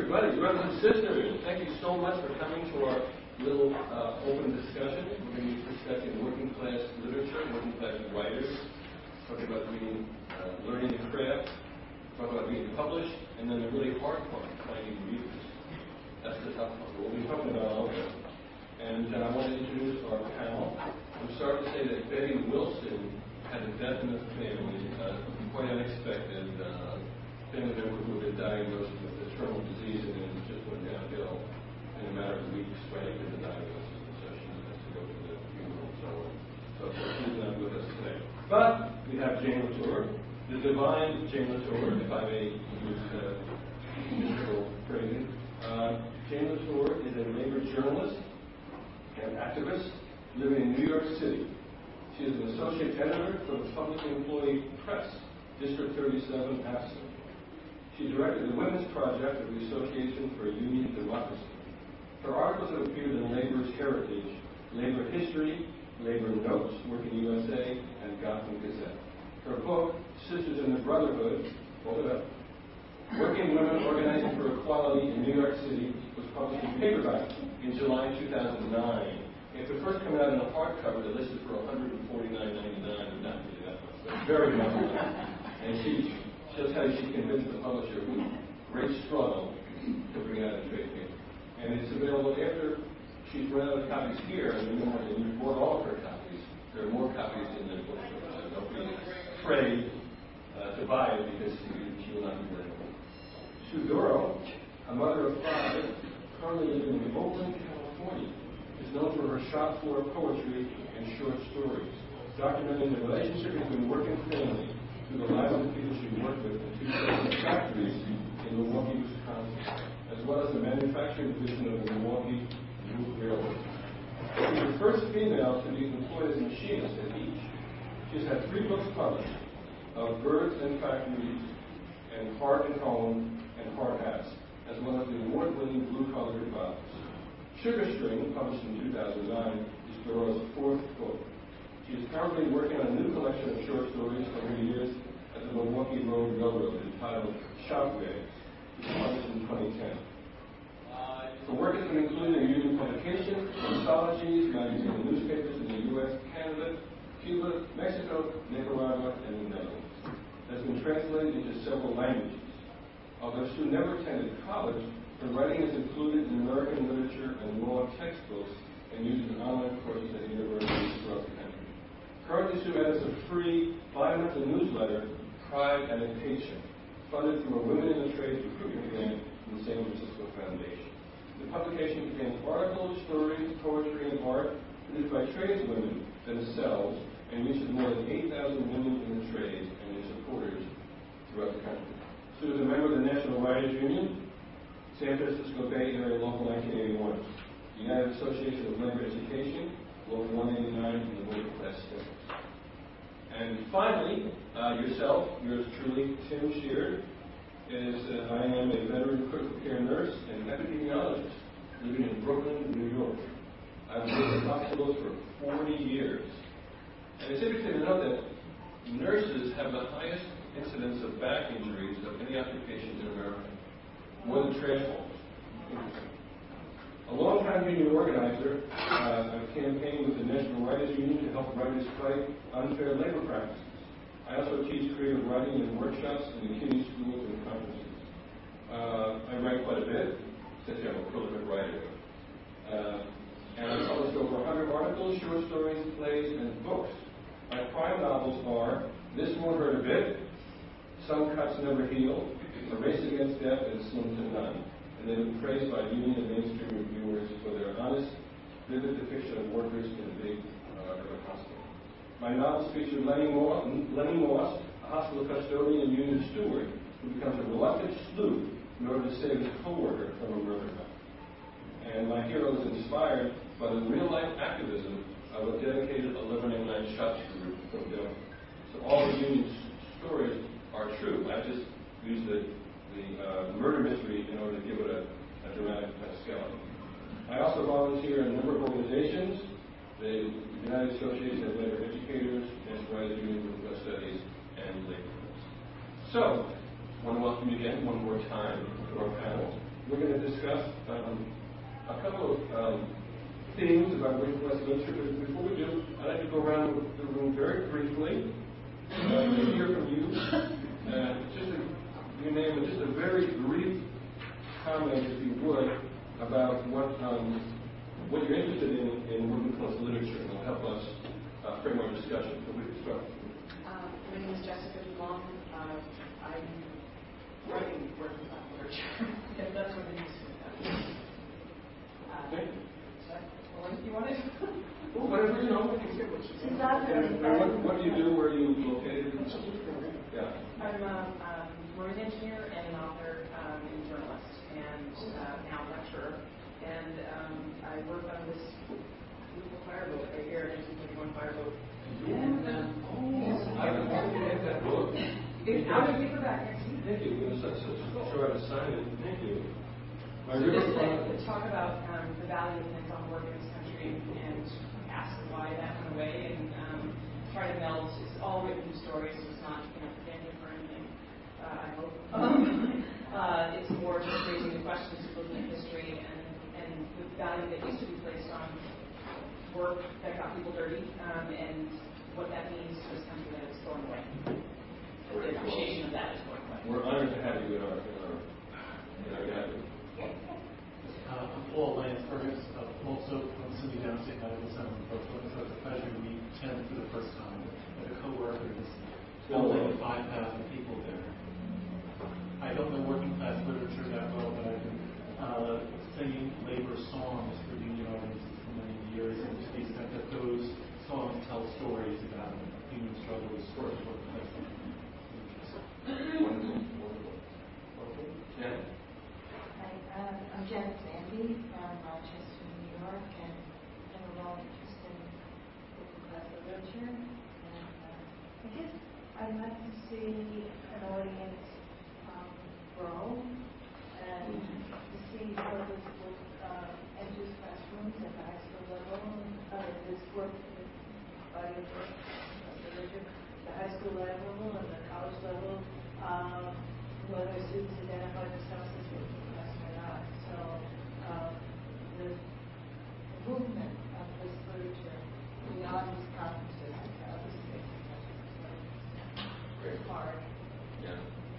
everybody, brothers and sisters. Thank you so much for coming to our little open discussion. We're going to be discussing working class literature, working class writers, talking about reading, learning the craft, talking about being published, and then the really hard part, finding readers. That's the tough part. We'll be talking about all of that. And I want to introduce our panel. I'm sorry to say that Betty Wilson had a death in the family, quite unexpected. Family member who had been diagnosed with a terminal disease and then just went downhill in a matter of weeks right after the diagnosis. So she has to go to the funeral and so on. So she's not with us today. But we have Jane Latour, the divine Jane Latour, if I may use mystical phrasing. Jane Latour is a labor journalist and activist living in New York City. She is an associate editor for the Public Employee Press, District 37, Aspen. She directed the Women's Project of the Association for Union Democracy. Her articles have appeared in Labor's Heritage, Labor History, Labor Notes, Working USA, and Gotham Gazette. Her book, Sisters in the Brotherhood, hold it up, Working Women Organizing for Equality in New York City, was published in paperback in July 2009. If it first came out in a hardcover, they listed for $149.99, but not really that much, but very much. And she shows how she convinced the publisher with great struggle to bring out a trade paper. And it's available after she's run out of copies here, and you bought all of her copies. There are more copies in the book. Don't be afraid to buy it because she will not be there. Sue Doro, a mother of 5, currently living in Oakland, California, is known for her shop floor poetry and short stories, documenting the relationship between work and family through the lives of the people she worked with in 2 factories in Milwaukee, Wisconsin, as well as the manufacturing division of the Milwaukee Loop Railroad. She's the first female to be employed as a machinist at each. She's had 3 books published of Birds and Factories and Heart and Home and Hard Hats, as well as the award-winning Blue Collar Revives. Sugar String, published in 2009, is Doro's 4th book. She is currently working on a new collection of short stories from her years at the Milwaukee Road Railroad entitled Shopwares, which was published in 2010. Her work has been included in union publications, anthologies, magazines, and newspapers in the U.S., Canada, Cuba, Mexico, Nicaragua, and the Netherlands. It has been translated into several languages. Although Sue never attended college, her writing is included in American literature and law textbooks and used in online courses at universities throughout the country. Currently, Sue edits a free bi-monthly newsletter, Pride and Education, funded through a Women in the Trades recruitment grant from the San Francisco Foundation. The publication contains articles, stories, poetry, and art produced by tradeswomen themselves and reaches more than 8,000 women in the trades and their supporters throughout the country. Sue is a member of the National Writers Union, San Francisco Bay Area Local 1981, the United Association of Labor Education, Local 189, and the Working Class Studies. And finally, yours truly, Tim Sheard, I am a veteran critical care nurse and epidemiologist living in Brooklyn, New York. I've worked in hospitals for 40 years. And it's interesting to know that nurses have the highest incidence of back injuries of any occupation in America, more than trash hauls. A long-time union organizer, I campaigned with the National Writers Union to help writers fight unfair labor practices. I also teach creative writing in workshops in the CUNY schools and conferences. I write quite a bit, since I'm a prolific writer. And I've published over 100 articles, short stories, plays, and books. My prime novels are This Won't Hurt a Bit, Some Cuts Never Heal, A Race Against Death, and Slim to None. And they've been praised by union and mainstream reviewers for their honest, vivid depiction of workers in a big urban hospital. My novels feature Lenny Moss, a hospital custodian and union steward who becomes a reluctant sleuth in order to save his co-worker from a murder weapon. And my hero is inspired by the real-life activism of a dedicated 1189 shots group from Denver. So all the union stories are true. I just used the murder mystery in order to give it a dramatic skeleton. I also volunteer in a number of organizations, the United Association of Labor Educators, National Writers Union for West Studies, and Labor Groups. So, I want to welcome you again one more time to our panel. we're going to discuss a couple of themes about working class literature. But before we do, I'd like to go around the room very briefly to hear from you. Just your name and just a very brief comment, if you would, about what you're interested in working class literature, and it'll help us frame our discussion. So we can start. My name is Jessica Dumont. I'm writing working class literature. If that's what it is. Okay. What do you want to do? Well, whatever you know. And what do you do? Where are you located? Yeah. I'm a marine engineer and an author and journalist, and now lecturer. And I work on this beautiful fireboat right here, 1931 fireboat. And I can get that book. It's out of paperback next week. Thank you. You're such a show to sign it. Thank you. So just to talk about the value of hands-on work in this country and ask why that went away, and try to meld. It's all written stories, so it's not propaganda or anything. I hope. It's more just raising the questions, looking at history, and the value that used to be placed on work that got people dirty, and what that means to this country that it's going away. The appreciation of that is going away. We're honored to have you in our gathering. I'm Paul Lansford, also from SUNY Downstate Medical Center in Brooklyn. So it's a pleasure to meet Jen for the first time. And the co-workers, only 5,000 people there. I don't know working class literature that well, but I've been singing labor songs for union audiences for many years, and to the extent that those songs tell stories about human struggles for working class literature. Wonderful. Jen? Hi, I'm Janet Zandy from Rochester, New York, and I'm a long interest in working class literature. And I guess I'd like to see an audience grow and to see how this book enters classrooms at the high school level. This work, body of work, literature, the high school level and the college level, whether students identify themselves as working class or not. So the movement of this literature beyond these conferences obviously is hard. Yeah.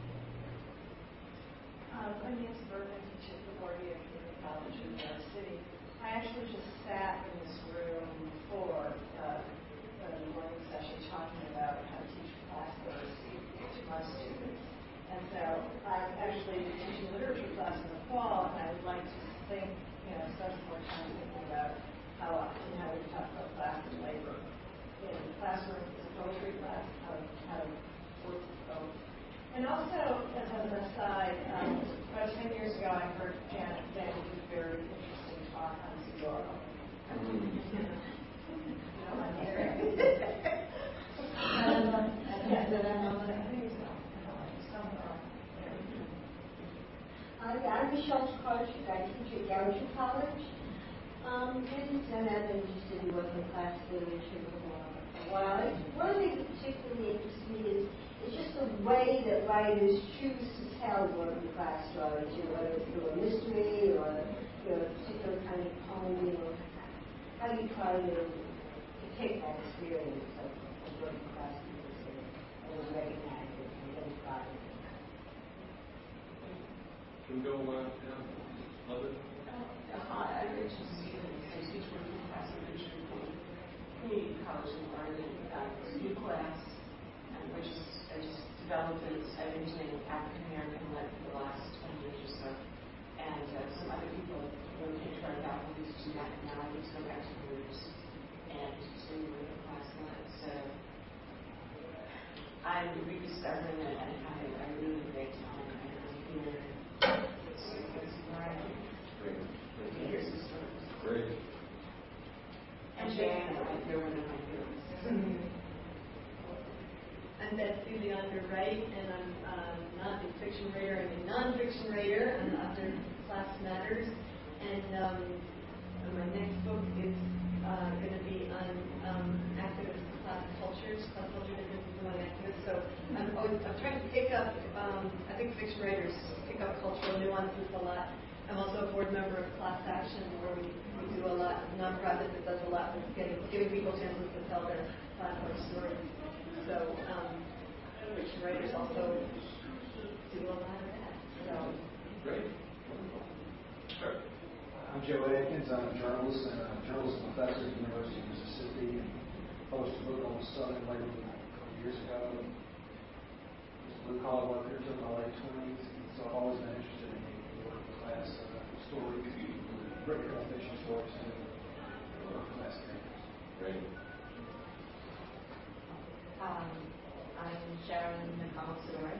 My name is Bertha LaGuardia from the College of New York City. I actually just sat in this room before the morning session talking about how to teach classics to my students. And so I'm actually teaching literature class in the fall, and I would like to think, spend some more time thinking about how we talk about class and labor in the classroom, as a poetry class, how to work with both. And also, as an aside, about 10 years ago, I heard Janet Zandy do a very interesting talk on Zorro. I'm here. And then I know that I think it's somewhere. I'm Michelle Carter. I teach at Goucher College. And I've been interested in working class literature for a while. One of the things that particularly interests me is just the way that writers choose to tell working class stories, whether it's through a mystery or a particular kind of poem, how you try to take that experience of working class people and recognize it and identify it. Can we go down? Love it. Hi, I'm Rachel Stevens. I teach working class literature for community college environment. It's a new class, which is I just developed it. I've been doing African American lit for the last 20 years or so. And some other people really came to our faculty to do that. Now I get to go back to the roots and do working class lit. So I'm rediscovering it and having a really great time. I really hear it's where I am. Here's the stories. Great. And Jan, they're one of my heroes. I'm Betsy Leander Wright, and I'm not a fiction writer, I'm a non-fiction writer. I'm author of Class Matters. And my next book is going to be on activist class culture differences among activists. So I'm trying to pick up, I think fiction writers pick up cultural nuances a lot I'm also a board member of Class Action, where we do a lot, a nonprofit that does a lot with giving people chances to tell their platform stories. So, fiction writers also do a lot of that. So. Great. Sure. I'm Joe Atkins. I'm a journalist and a journalism professor at the University of Mississippi. Published a book on Southern labor movement a couple years ago. I was a blue-collar worker until my late 20s, so I've always been interested in the working class stories, written fiction stories, and working class characters. Great. I'm Sharon McConnell-Sidor.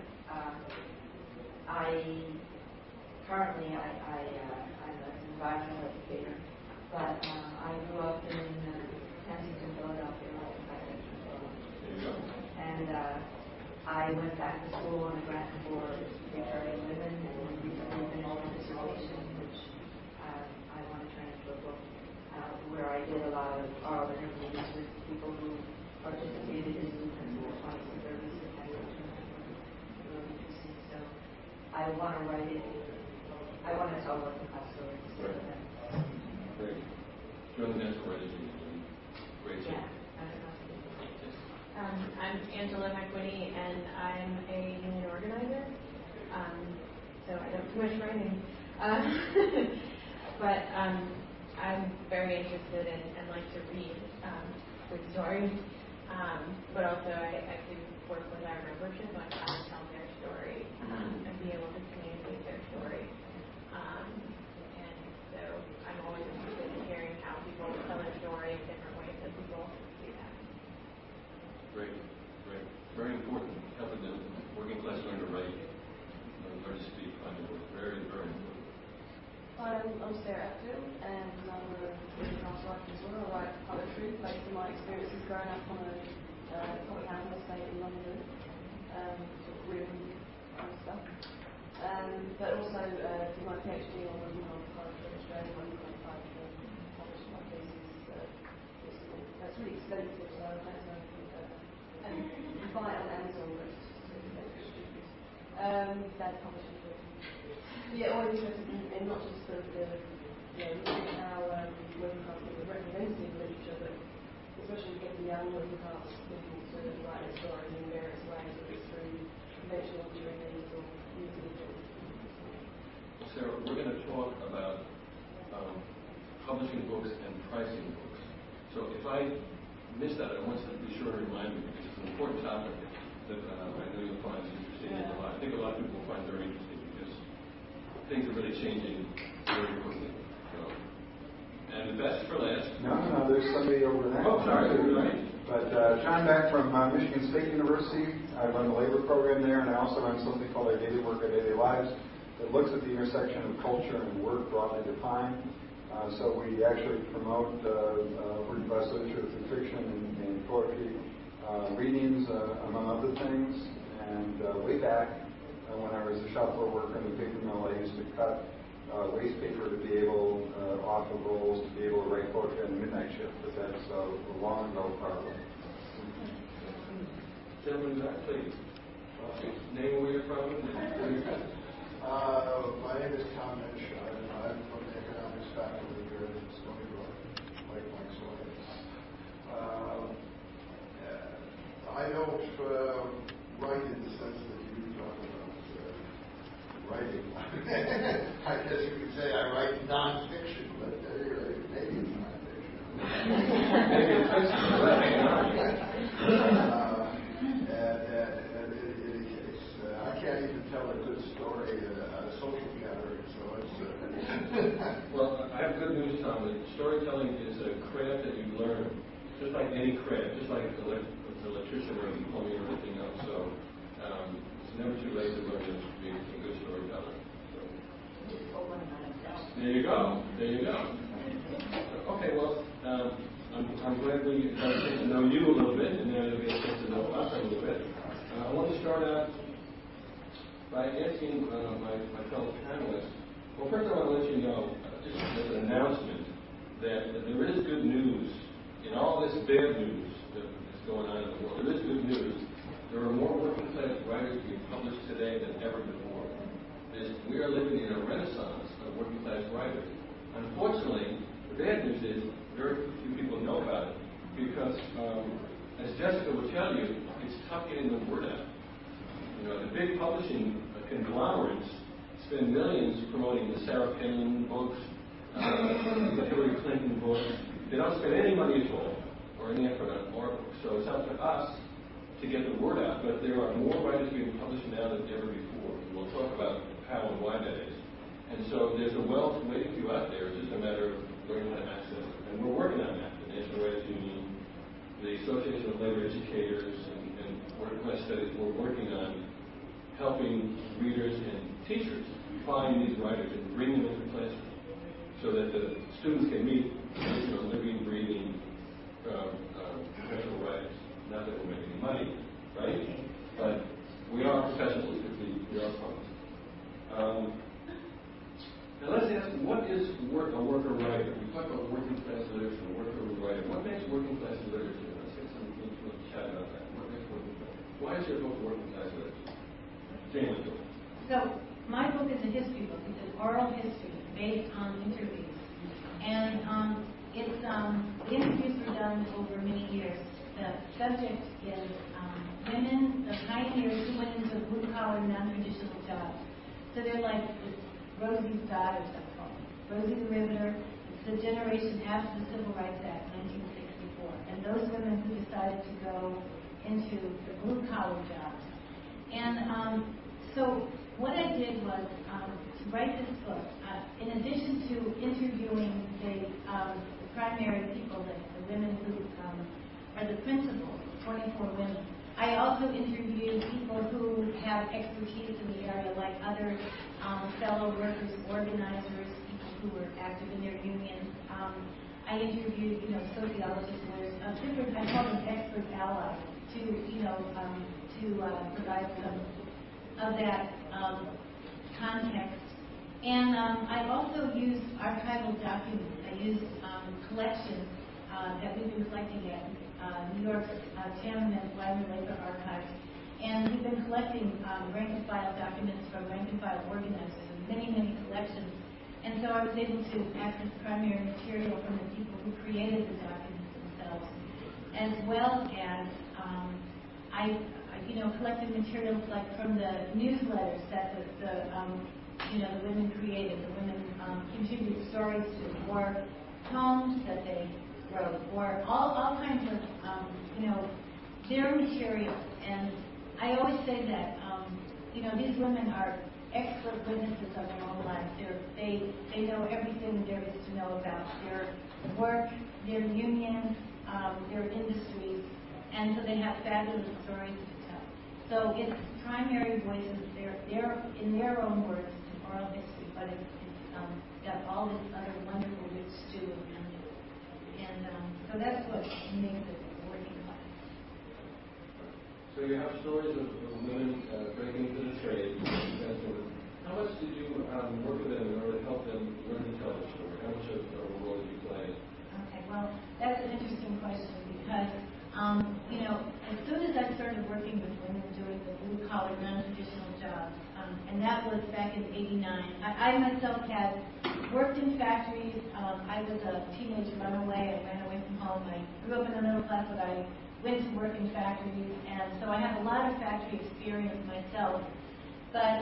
I'm an environmental educator, but I grew up in Kensington, Philadelphia, There you go. and I went back to school on a grant for returning women, and recently finished a dissertation, which I want to turn into a book, where I did a lot of oral interviews with people who participated in movements in the 20s and 30s that I found really interesting. So I want to write it. I want to tell working class stories. Right. Great. Join the next word is great. Yeah. I'm Angela McWhinney, and I'm a union organizer. So I don't do much writing. But I'm very interested in and like to read good stories. But also I do work with our membership on how to tell their story and be able to communicate their story. And so I'm always interested in hearing how people tell their story in different ways that people do that. Great. Very important. Helping the working class learn to write, learn to speak, find the word. Very, very important. I'm Sarah Epfield, and I'm a working class writer as well. I write poetry based on my experiences growing up on a public housing estate in London, sort of grim kind of stuff. But also do my PhD on working on poetry in Australia, working on poetry, published my thesis recently. That's really expensive, so I've had to and you can buy it on Amazon, but it's stupid. That's publishing book. Yeah, always interested in not just looking at how working class people are represented in literature, but especially getting young working class people to write their stories in various ways, whether it's through conventional journeys or music. Sarah, we're going to talk about publishing books and pricing books. So if I missed that, I want to be sure to remind you, because it's an important topic that I know you'll find interesting. Yeah. I think a lot of people will find very interesting because things are really changing very quickly. So, and the best for last. No, there's somebody over there. Oh, sorry. Right. But John Beck from Michigan State University. I run the labor program there, and I also run something called our Daily Work, Our Daily Lives, that looks at the intersection of culture and work broadly defined. So we actually promote working class literature through fiction and poetry, readings, among other things. And way back, when I was a shop floor worker in the paper mill, I used to cut waste paper to be able, off of rolls, to be able to write poetry on the midnight shift. But that's a long ago, probably. Gentlemen, please. Name where you're from. My name is Tom Mitch. I'm from the economics faculty here at Stony Brook, like Mike's wife. I don't write in the sense that you talk about writing. I guess you could say I write nonfiction, but maybe it's nonfiction. Maybe it's I can't even tell a good story at a social gathering, so it's... Well, I have good news, Tom. That storytelling is a craft that you learn, just like any craft, just like an electrician or plumbing or anything else. So it's never too late to learn to be a good storyteller. So, there you go. Okay, well, I'm glad we got a chance to know you a little bit, and now you'll get a chance to know us a little bit. I want to start out by asking my fellow panelists. Well, first I want to let you know, just as an announcement, that there is good news in all this bad news that is going on in the world. There is good news. There are more working class writers being published today than ever before. We are living in a renaissance of working news is very few people know about it because, as Jessica will tell you, it's tough getting the word out. You know, the big publishing conglomerates spend millions promoting the Sarah Palin books, the Hillary Clinton books. They don't spend any money at all or any effort on our books. So it's up to us to get the word out. But there are more writers being published now than ever before. We'll talk about how and why that is. And so there's a wealth waiting for you out there. It's just a matter of learning how to access it. And we're working on that. The National Writers Union, the Association of Labor Educators, and Working Class Studies, we're working on helping readers and teachers find these writers and bring them into the classroom so that the students can meet living, breathing professional writers. Not that we're making money, right? But we are professionals because we are published. Now let's ask, what is a worker writer? We talk about working class literature, worker writer. What makes working class literature? Let's get some chat about that. What makes working class? Why is your book working class literature? Jane, let's go. So my book is a history book. It's an oral history based on interviews, and the interviews were done over many years. The subject is women, the pioneers who went into blue-collar, non-traditional jobs. So they're like Rosie's daughters, I call them. Rosie the Riveter. It's the generation after the Civil Rights Act, 1964, and those women who decided to go into the blue-collar jobs. And so what I did was to write this book. In addition to interviewing the primary people, the women who are the principals, 24 women, I also interviewed people who have expertise in the area, like other fellow workers, organizers, people who were active in their unions. I interviewed, sociologists, lawyers, different. I call them expert allies to provide some of that context. And I also used archival documents. I used collections that we've been collecting at New York's Tammany Wylie Labor Archives. And we've been collecting rank-and-file documents from rank-and-file organizers in many, many collections. And so I was able to access primary material from the people who created the documents themselves, as well as I collected materials like from the newsletters that the women created. The women contributed stories to, or poems that they wrote, or all kinds of their materials. And I always say that these women are expert witnesses of their own lives. They know everything there is to know about their work, their unions, their industries, and so they have fabulous stories to tell. So it's primary voices. They're in their own words, it's oral history, but it's got all this other wonderful rich stew around it. And so that's what makes it working class. So you have stories of women breaking into the trade. How much did you work with them in order to help them learn to tell the story? How much of a role did you play? Okay, well, that's an interesting question because, as soon as I started working with women doing the blue-collar, non-traditional jobs, and that was back in '89, I myself had worked in factories. I was a teenage runaway. I ran away from home. I grew up in the middle class, but I went to work in factories, and so I have a lot of factory experience myself. But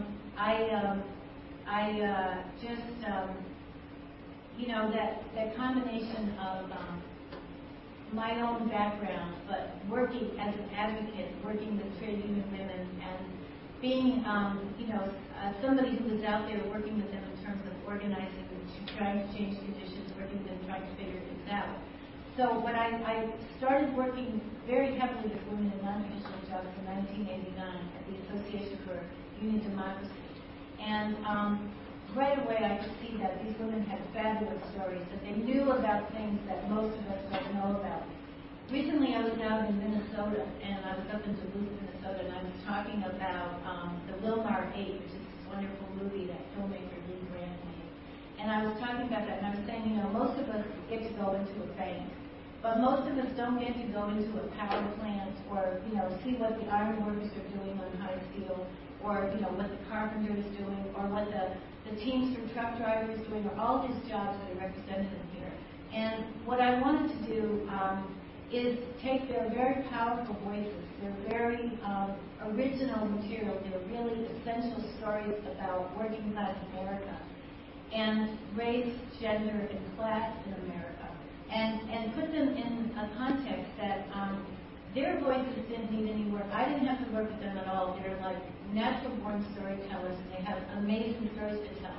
that combination of my own background, but working as an advocate, working with trade union women, and being, somebody who was out there working with them in terms of organizing, trying to change conditions, working with them, trying to figure things out. So when I started working very heavily with women in non-traditional jobs in 1989 at the Association for Union Democracy. And right away I could see that these women had fabulous stories, that they knew about things that most of us don't know about. Recently I was out in Minnesota, and I was up in Duluth, Minnesota, and I was talking about the Wilmar 8, which is this wonderful movie that filmmaker Lee Grant made. And I was talking about that, and I was saying, most of us get to go into a bank, but most of us don't get to go into a power plant or, see what the iron workers are doing on high steel, or, what the carpenter is doing, or what the Teamster truck driver is doing, or all these jobs that are represented in here. And what I wanted to do is take their very powerful voices, their very original material, their really essential stories about working class America, and race, gender, and class in America, and put them in a context that their voices didn't need any work. I didn't have to work with them at all. They're like natural-born storytellers, and they have amazing stories to tell.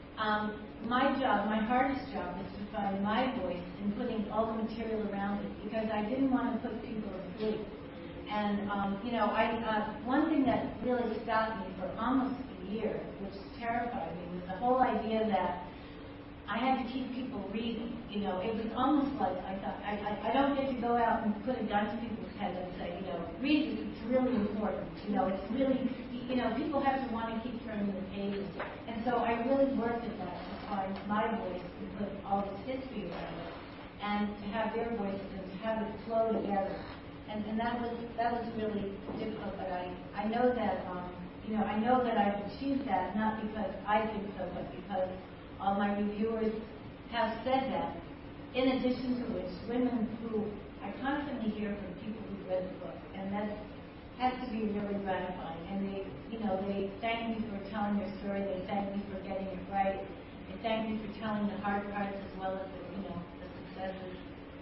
My job, my hardest job, is to find my voice in putting all the material around it, because I didn't want to put people to sleep. And one thing that really stopped me for almost a year, which terrified me, was the whole idea that I had to keep people reading. It was almost like I thought, I don't get to go out and put a gun to people's heads and say, read this, it's really important. It's really, people have to want to keep turning the pages. And so I really worked at that to find my voice and put all this history around it, and to have their voices and to have it flow together. And that was really difficult, but I know that, I know that I've achieved that, not because I think so, but because all my reviewers have said that. In addition to which, women who I constantly hear from people who read the book, and that has to be really gratifying. And they thank me for telling their story. They thank me for getting it right. They thank me for telling the hard parts as well as the successes.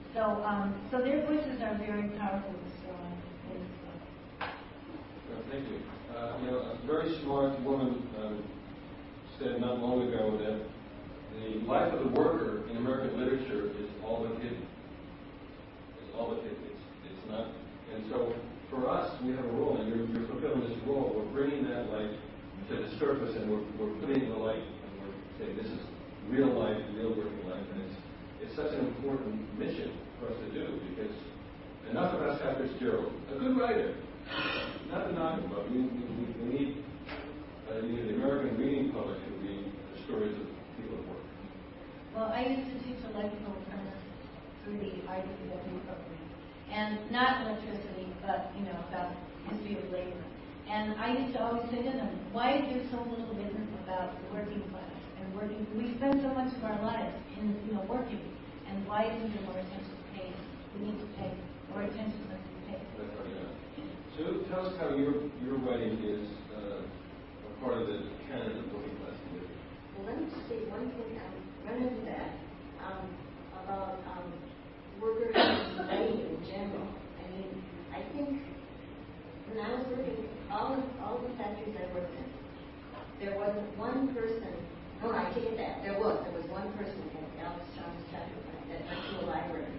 So their voices are very powerful and strong in this book. Well, thank you. A very smart woman said not long ago that the life of the worker in American literature is all but hidden. It's all but hidden. It's not. And so for us, we have a role, and you're fulfilling this role. We're bringing that light to the surface, and we're putting it in the light, and we're saying this is real life, real working life, and it's such an important mission for us to do, because enough about Scott Fitzgerald, a good writer, not to knock him, but we need the American reading public to read the stories of people at work. Well, I used to teach electrical apprentices through the IWW program, and not electricity, but about history of labor. And I used to always say to them, why is there so little written about the working class and working? We spend so much of our lives in working, and why isn't there more attention paid? We need to pay more attention than we pay. That's right. Yeah. So tell us how your writing is a part of the canon of working class literature. Well, let me just say one thing. I run into that about workers writing in general. I mean, I think when I was working, all the factories I worked in, there wasn't one person. No, I take it back. There was one person at Alex Jones Chapter Plant that went to a library.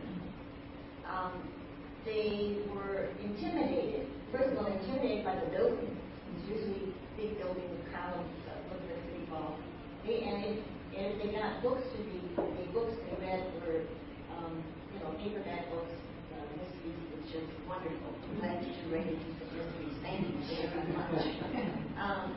They were intimidated. First of all, intimidated by the building. It's usually big buildings with columns looking at City Hall. And they got books to read. The books they read were, paperback books, mysteries, which is wonderful. I'm glad that you're ready to keep the mysteries. Thank you very much.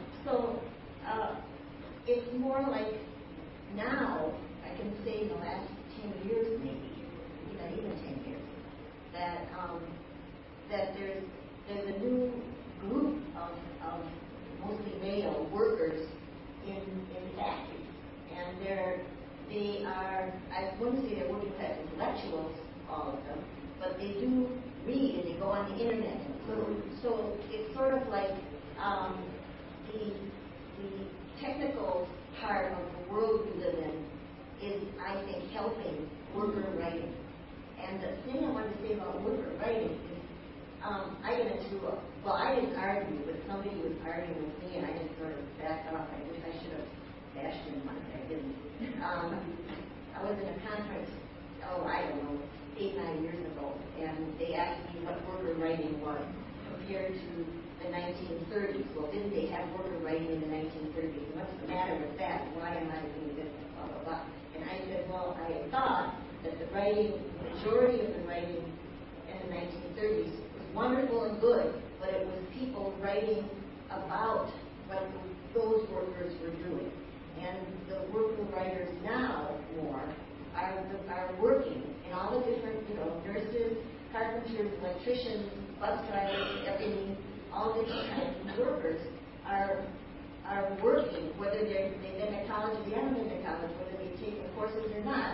It's more like now, I can say in the last 10 years maybe, even 10 years, that there's a new group of mostly male workers in factories, and they are, I wouldn't say they're working class intellectuals, all of them, but they do read and they go on the internet. So it's sort of like the technical part of the world we live in is, I think, helping worker writing. And the thing I wanted to say about worker writing is, I get into, I didn't argue, but somebody was arguing with me, and I just sort of backed off. I wish I should have bashed him once, I didn't. I was in a conference, I don't know, 8-9 years ago, and they asked me what worker writing was compared to the 1930s. Well, didn't they have worker writing in the 1930s? What's the matter with that? Why am I doing this? Blah, blah, blah. And I said, well, I thought that the majority of the writing in the 1930s was wonderful and good, but it was people writing about what those workers were doing. And the worker writers now more are working in all the different, nurses, carpenters, electricians, bus drivers, everything, all different kinds of workers are working, whether they've been to college or they haven't been to college, whether they've taken courses or not.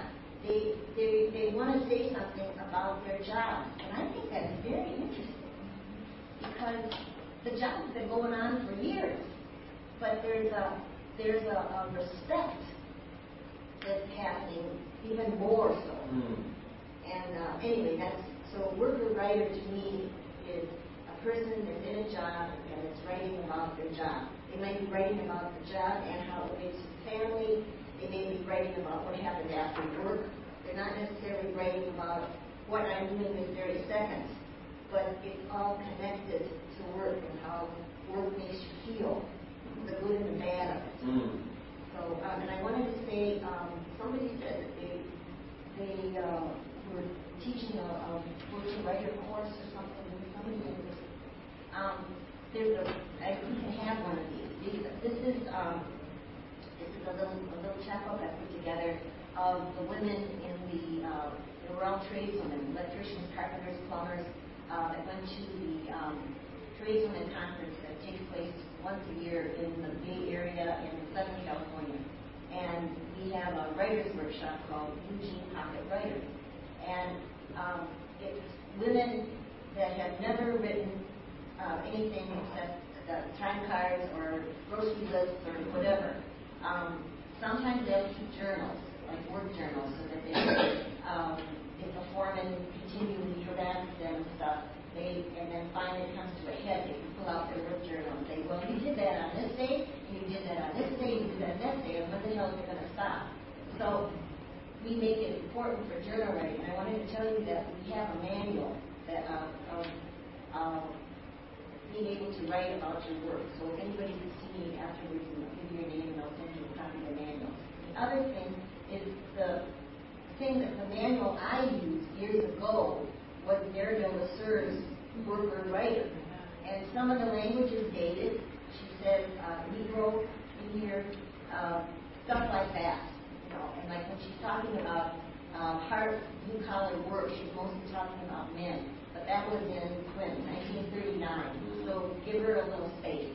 they want to say something about their job. And I think that's very interesting because the job has been going on for years, but there's a respect that's happening even more so. And anyway, so a worker writer to me is a person that's in a job and is writing about their job. They might be writing about the job and how it relates to family. They may be writing about what happened after work. They're not necessarily writing about what I'm doing this very second, but it's all connected to work and how work makes you feel, the good and the bad of it. So, and I wanted to say, somebody said that they were teaching a working writer course or something. Somebody did this. I think you can have one of these. This is a little chapbook I put together of the women in the rural tradeswomen, electricians, carpenters, plumbers, that went to the tradeswomen conference that takes place once a year in the Bay Area in Southern California. And we have a writer's workshop called Eugene Pocket Writers. And it's women that have never written anything except time cards or grocery lists or whatever. Sometimes they'll keep journals, like work journals, so that they if a foreman continually harass them and stuff, and then finally it comes to a head, they can pull out their work journal and say, well, you did that on this day, and you did that on this day, and you did that next day, and when the hell is it going to stop? So we make it important for journal writing. And I wanted to tell you that we have a manual that being able to write about your work. So if anybody can see me afterwards, give you your name and I'll send you a copy of the manual. The other thing is the thing that the manual I used years ago was Mariel Lesur's Worker Writer. And some of the language is dated. She says Negro in here, stuff like that. You know, and like when she's talking about hard blue-collar work, she's mostly talking about men. But that was in 1939. So give her a little space.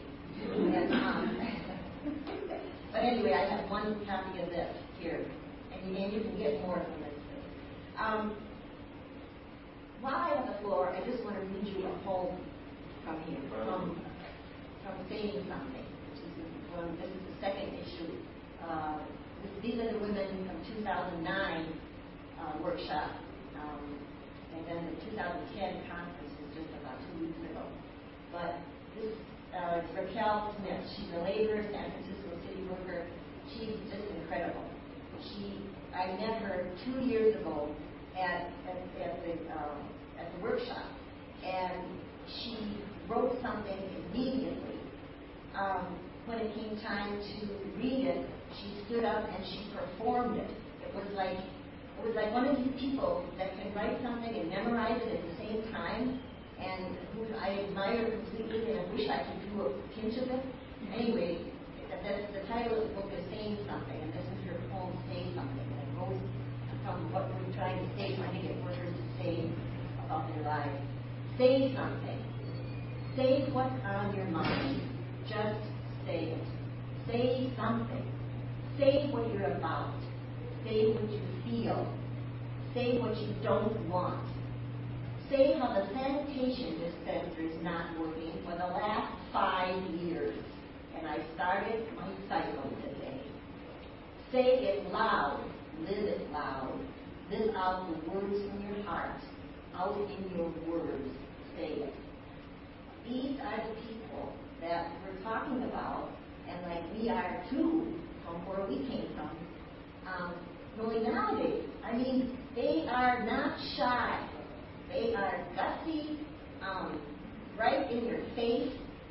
But anyway, I have one copy of this here. And you can get more from this. While I have the floor, I just want to read you a poem from here, from Saying Something, this is the second issue. These are the women from 2009 workshop, and then the 2010 conference was just about 2 weeks ago. But this is Raquel Smith. She's a laborer, San Francisco city worker. She's just incredible. I met her 2 years ago at the workshop, and she wrote something immediately. When it came time to read it, she stood up and she performed it. It was like one of these people that can write something and memorize it at the same time, and who I admire completely, and I wish I could do a pinch of it. Anyway, the title of the book is Saying Something, and this is her poem, Say Something. And it goes from what we're trying to say, trying to get workers to say about their lives. Say something. Say what's on your mind. Just say it. Say something. Say what you're about. Say what you feel. Say what you don't want. Say how the sanitation dispenser is not working for the last 5 years. And I started my cycle today. Say it loud. Live it loud. Live out the words from your heart. Out in your words. Say it. These are the people that we're talking about, and like we are too, from where we came from. Really nowadays, I mean, they are not shy. They are gutsy, right in your face.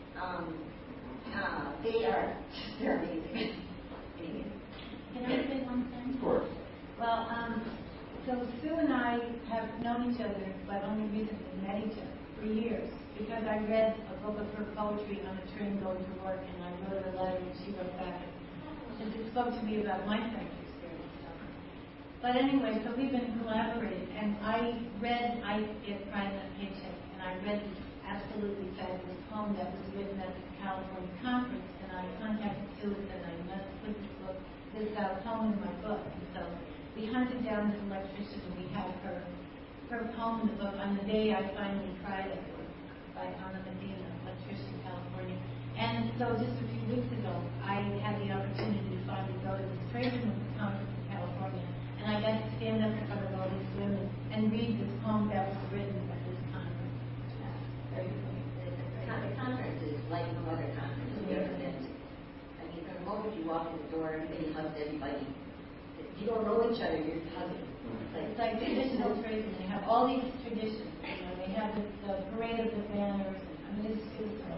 They're amazing. Can I say one thing? Of course. Well, so Sue and I have known each other, but only recently met each other for years, because I read a book of her poetry on a train going to work, and I wrote her a letter, and she wrote back, and it spoke to me about my French experience. But anyway, so we've been collaborating, and I get private paycheck, and I read this absolutely fabulous poem that was written at the California conference, and I contacted Sue and I put this poem in my book. And so we hunted down this electrician, and we had her poem in the book, On the Day I Finally Cried at Work, by Ana Medina, electrician, California. And so just a few weeks ago, I had the opportunity to finally go to this tradesman's conference in California, and I got to stand up in front of all these women and read this poem that was written at this conference. Very funny. The conference is like no other conference you've ever been to. I mean, from the moment you walk in the door, everybody hugs everybody. If you don't know each other, you're hugging. It's like traditional trades, and they have all these traditions. You know, they have the parade of the banners. I mean, it's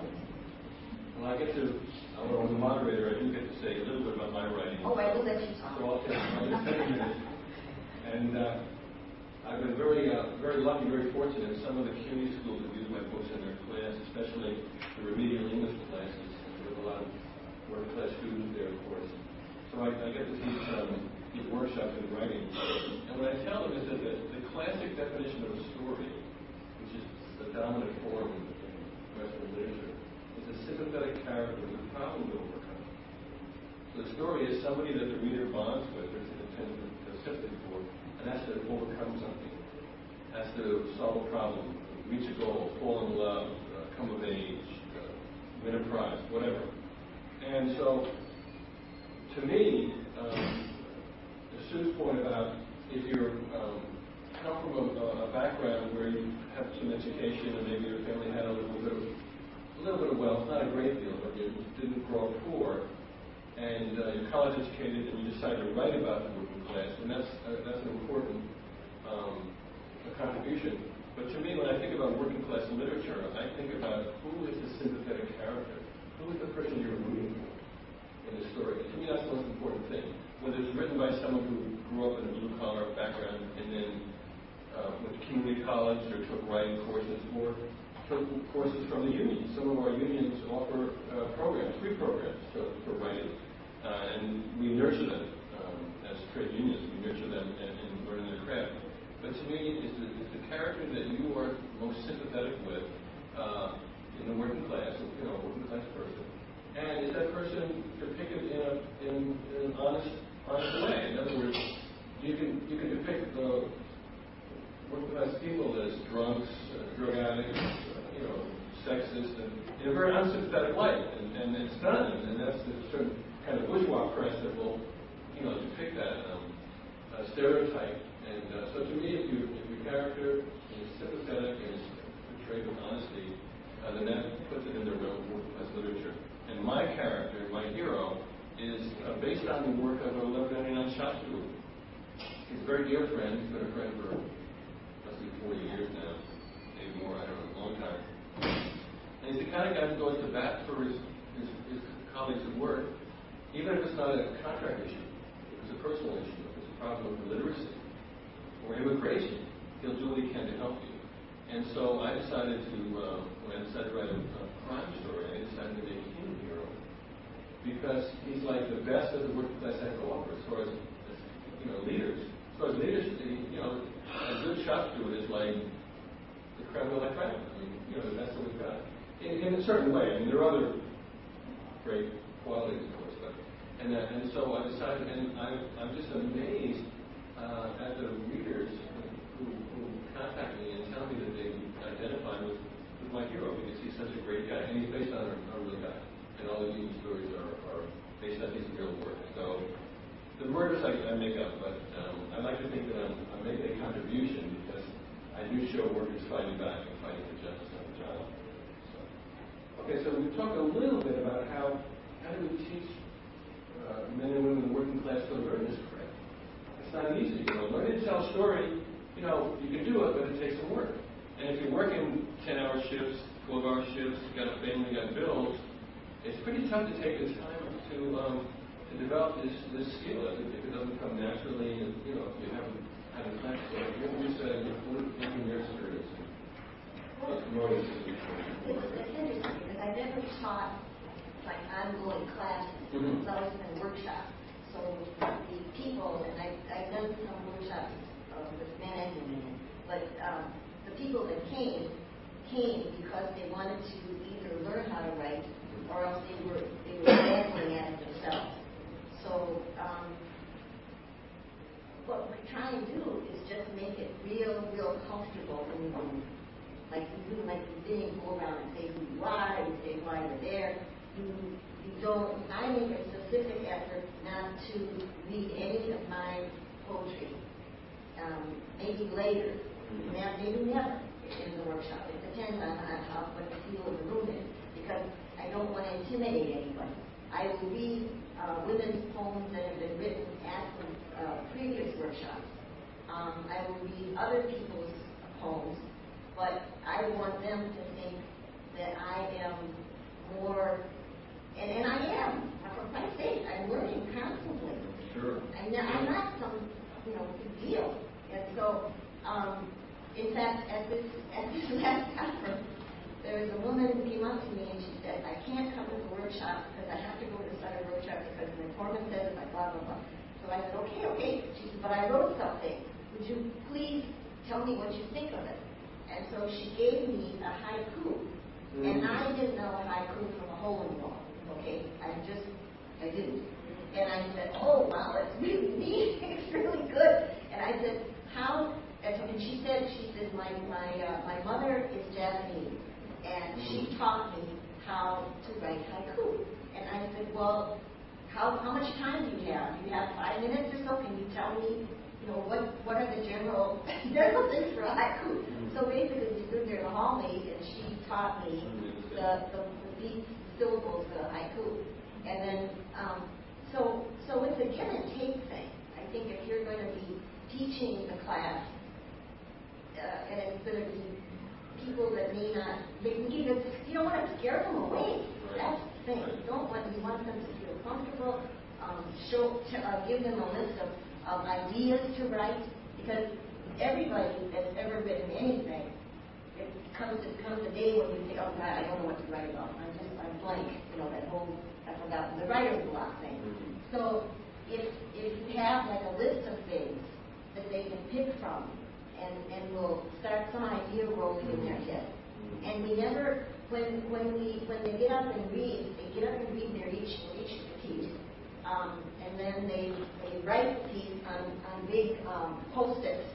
Well, I get to, when I'm the moderator, I do get to say a little bit about my writing. Oh, I will let you talk. So I'll just take a minute. And I've been very lucky, very fortunate. Some of the community schools have used my books in their class, especially the remedial English classes. There's a lot of working class students there, of course. So I get to teach workshops in writing. And what I tell them is that the classic definition of a story, which is the dominant form in Western literature, is a sympathetic character with a problem to overcome. So the story is somebody that the reader bonds with, or intends to sympathy for, and has to overcome something, has to solve a problem, reach a goal, fall in love, come of age, win a prize, whatever. And so, to me, Sue's point about if you come from a background where you have some education and maybe your family had a little bit of wealth, not a great deal, but you didn't grow up poor, and you're college educated and you decide to write about the working class, and that's an important contribution. But to me, when I think about working class literature, I think about who is the sympathetic character, who is the person you're rooting for in the story. And to me, that's the most important thing. Whether it's written by someone who grew up in a blue-collar background and then went to community college or took writing courses, or took courses from the union. Some of our unions offer programs, free programs for writing, and we nurture them as trade unions. We nurture them in learning their craft. But to me, it's the character that you are most sympathetic with in the working class, working class person. And is that person depicted in an honest way? In other words, you can depict the working class people as drunks, drug addicts, sexist, and in a very unsympathetic light, and it's done, and that's a certain kind of bourgeois press that will, depict that stereotype. And so, to me, if your character is sympathetic and is portrayed with honesty, then that puts it in the realm of working class literature. And my character, my hero, is based on the work of a Lebanese Shatu. He's a very dear friend. He's been a friend for roughly 40 years now, maybe more. I don't know, a long time. And he's the kind of guy who goes to bat for his colleagues at work, even if it's not a contract issue, if it's a personal issue, if it's a problem with literacy or immigration, he'll do what he can to help you. And so I decided to, when I decided to write a crime story, I decided to make him a hero because he's like the best that the working class has to offer as far as leaders. As far as leadership, a good shot to it is like the creme de la creme. I mean, the best that we've got. In a certain way. I mean, there are other great qualities, of course, but and so I decided, and I'm just amazed at the readers who contact me and tell me that they identify with my hero because he's such a great guy, and he's based on a real guy, and all the union stories are based on his real work. So the murders I make up, but I like to think that I'm making a contribution because I do show workers fighting back and fighting for justice on the job. Okay, so we talked a little bit about how do we teach men and women in the working class to learn this craft. It's not easy. Learning to tell a story, you can do it, but it takes some work. And if you're working 10-hour shifts, 12-hour shifts, you got a family, you got bills, it's pretty tough to take the time to develop this skill. If it doesn't come naturally, and if you haven't had a class. So what would you say in your experience? It's interesting because I never taught like ongoing classes. It's always been workshops. So the people, and I've done some workshops with men and women, but the people that came because they wanted to either learn how to write or else they were dabbling at it themselves. So what we're trying to do is just make it real comfortable in the room. Like you do, like you didn't go around and say who you are, you say why you're there. You don't. I make a specific effort not to read any of my poetry. Maybe later, maybe never in the workshop. It depends on how what the feel of the room is, because I don't want to intimidate anybody. I will read women's poems that have been written at the previous workshops. I will read other people's poems, but I want them to think that I am more, and I am, for Christ's sake, I'm learning constantly. Sure. I'm not some, big deal. And so, in fact, at this last conference, there was a woman who came up to me and she said, I can't come to the workshop because I have to go to this other workshop because the informant says it, blah, blah, blah. So I said, okay. She said, but I wrote something. Would you please tell me what you think of it? And so she gave me a haiku. And I didn't know a haiku from a hole in the wall. Okay? I didn't. And I said, oh, wow, it's really neat. It's really good. And I said, how? And she said, my mother is Japanese, and she taught me how to write haiku. And I said, well, how much time do you have? Do you have 5 minutes or so? Can you tell me, what are the general things for a haiku? So basically, we stood there in the hallway, and she taught me the beat syllables for the haiku. And then, so it's a give and take thing. I think if you're going to be teaching the class, and it's going to be people that may not, you don't want to scare them away. That's the thing. You want them to feel comfortable. Give them a list of ideas to write, because everybody that's ever written anything, it comes a day when you say, oh God, I don't know what to write about. I'm blank. That whole, I forgot the writer's block thing. So if you have like a list of things that they can pick from, and we'll start some idea rolling in their head. And we never, when they get up and read, their each piece, and then they write the piece on big Post-its.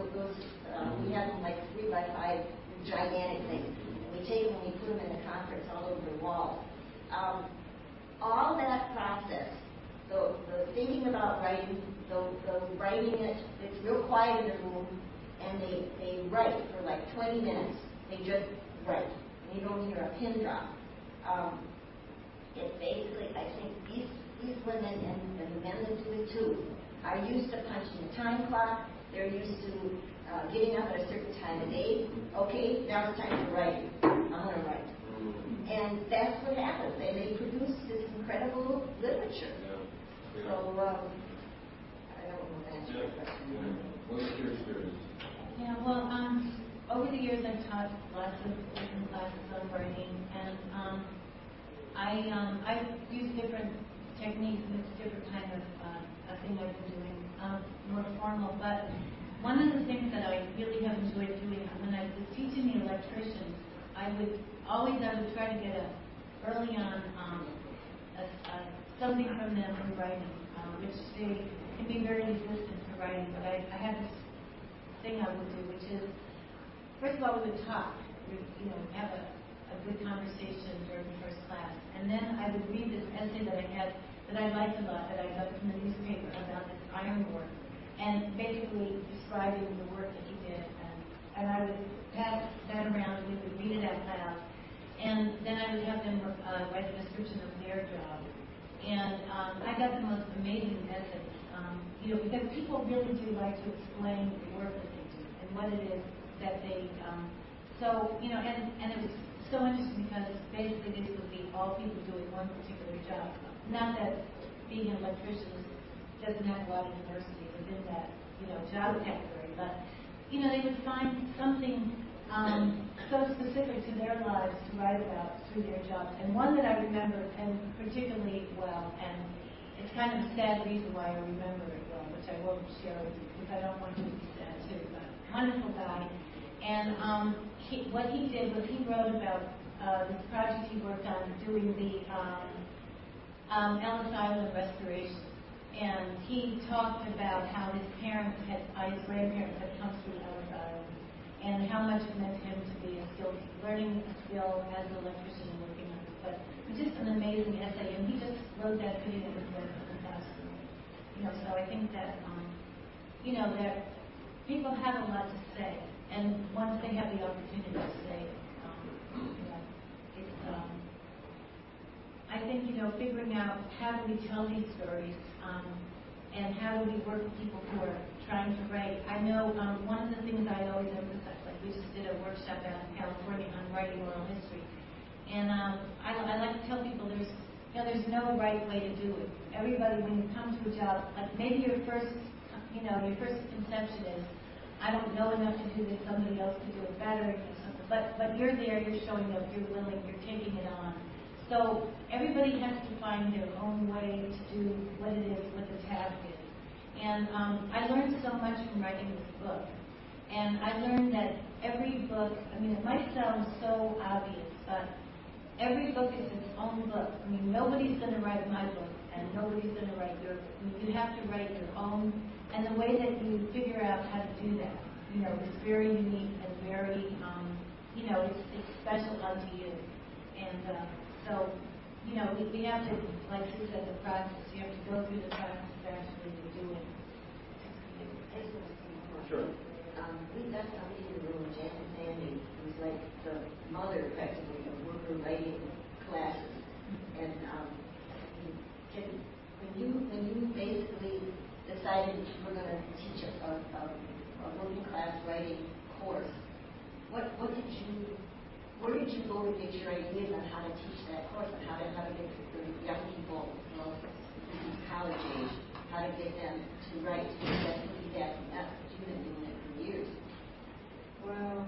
We have them like 3x5 gigantic things. And we take them and we put them in the conference all over the wall. All that process, the thinking about writing, the writing it, it's real quiet in the room, and they write for like 20 minutes. They just write. And you don't hear a pin drop. It's basically, I think these women and the men that do it too are used to punching the time clock. They're used to getting up at a certain time of day. Okay, now it's time to write. I'm going to write. And that's what happens. And they produce this incredible literature. Yeah. So, I don't know if that's your question. What's your experience? Yeah, well, over the years I've taught lots of different classes on writing, and I've used different techniques, and it's a different kind of thing I've been doing, more formal. But one of the things that I really have enjoyed doing when I was teaching the electricians, I would try to get early on something from them in writing, which they can be very resistant to writing. But I had this thing I would do, which is, first of all, we would talk. We'd, have a good conversation during the first class, and then I would read this essay that I liked a lot, that I got from the newspaper about this ironwork, and basically describing the work that he did, and I would pass that around, and we would read it out loud, and then I would have them write a description of their job, and I got the most amazing essays, because people really do like to explain the work that they do and what it is that they, and it was so interesting because basically this would be all people doing one particular job. Not that being an electrician doesn't have a lot of diversity within that, job category, but, they would find something so specific to their lives to write about through their jobs. And one that I remember, and particularly well, and it's kind of a sad reason why I remember it well, which I won't share with you because I don't want you to be sad too, but wonderful guy. And what he did was he wrote about this project he worked on doing the Ellis Island restoration. And he talked about how his grandparents had come through Ellis Island, and how much it meant to him to be learning a skill as an electrician and working on it. But it was just an amazing essay, and he just wrote that video in the classroom. So I think that, that people have a lot to say, and once they have the opportunity to say it, I think, figuring out how do we tell these stories, and how do we work with people who are trying to write. I know one of the things I always emphasize, like we just did a workshop out in California on writing oral history, and I like to tell people there's no right way to do it. Everybody, when you come to a job, like maybe your first conception is, I don't know enough to do this, somebody else could do it better, but you're there, you're showing up, you're willing, you're taking it on. So everybody has to find their own way to do what it is, what the task is. And I learned so much from writing this book. And I learned that every book, it might sound so obvious, but every book is its own book. Nobody's going to write my book, and nobody's going to write your book. You have to write your own, and the way that you figure out how to do that, is very unique and very, it's special unto you. And so, we have to, like you said, the practice. You have to go through the practice actually to do it. Sure. We've got somebody in the room, Janet Sandy, who's like the mother, effectively, of worker writing classes. And when you basically decided you were going to teach a working class writing course, where did you go to get your ideas on how to teach that course, and how to get the young people, college age, how to get them to write? That's pretty exact method. You've been doing it for years. Well,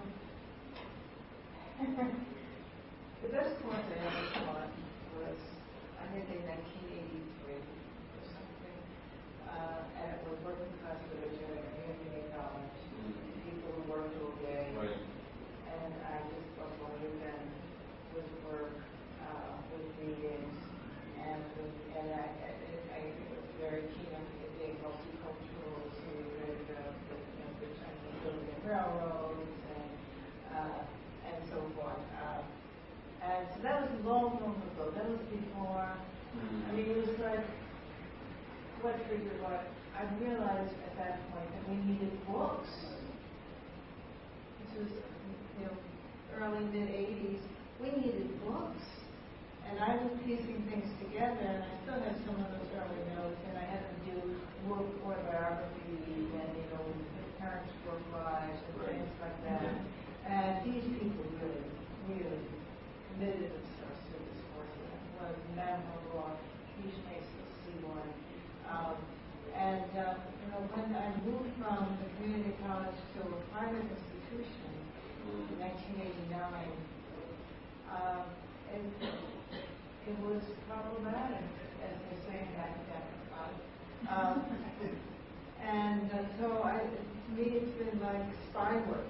the best course I ever taught was, I think, in 1983 or something, and it was working class literature at community college. People who worked all day. Right. And I just promoted them with work, with readings, and I think it was very key on being multicultural, so we read about the Chinese building railroads and so forth. And so that was long ago. That was before. It was like what triggered what. I realized at that point that we needed books. This was early, mid-'80s, we needed books. And I was piecing things together, and I still have some of those early notes, and I had them do work autobiography and, parents' work lives and things like that. And these people really, really committed themselves to this course. One of Madame Monroe, Keisha Mason, C1. When I moved from the community college to a private institution, in 1989, it was problematic, as they say in academic life. So to me, it's been like spy work.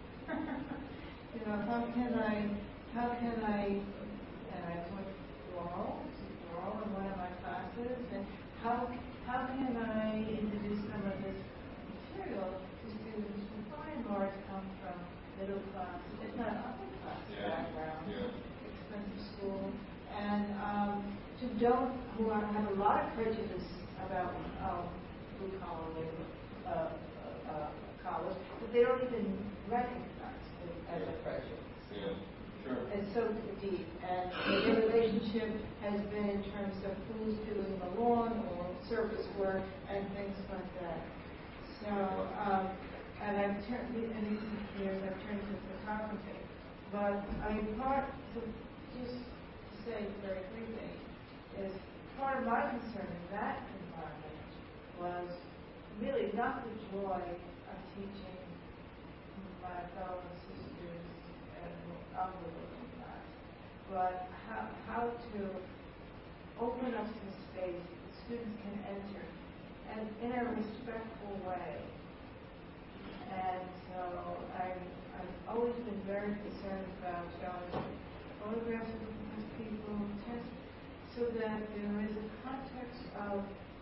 How can I, and I taught oral in one of my classes, and how can I introduce some of this material to students who by and large come from middle class, if not upper class background, expensive school, and who have a lot of prejudice about blue collar labor, college, but they don't even recognize it as a prejudice. Yeah, sure. It's so deep, and the relationship has been in terms of who's doing the lawn or service work and things like that. So, and I've turned, in recent years, I've turned to photography. But so just to say very briefly, is part of my concern in that environment was really not the joy of teaching my fellow sisters of the working class, but how to open up some space that students can enter, and in a respectful way. And so I've always been very concerned about showing photographs of these people, so that there is a context of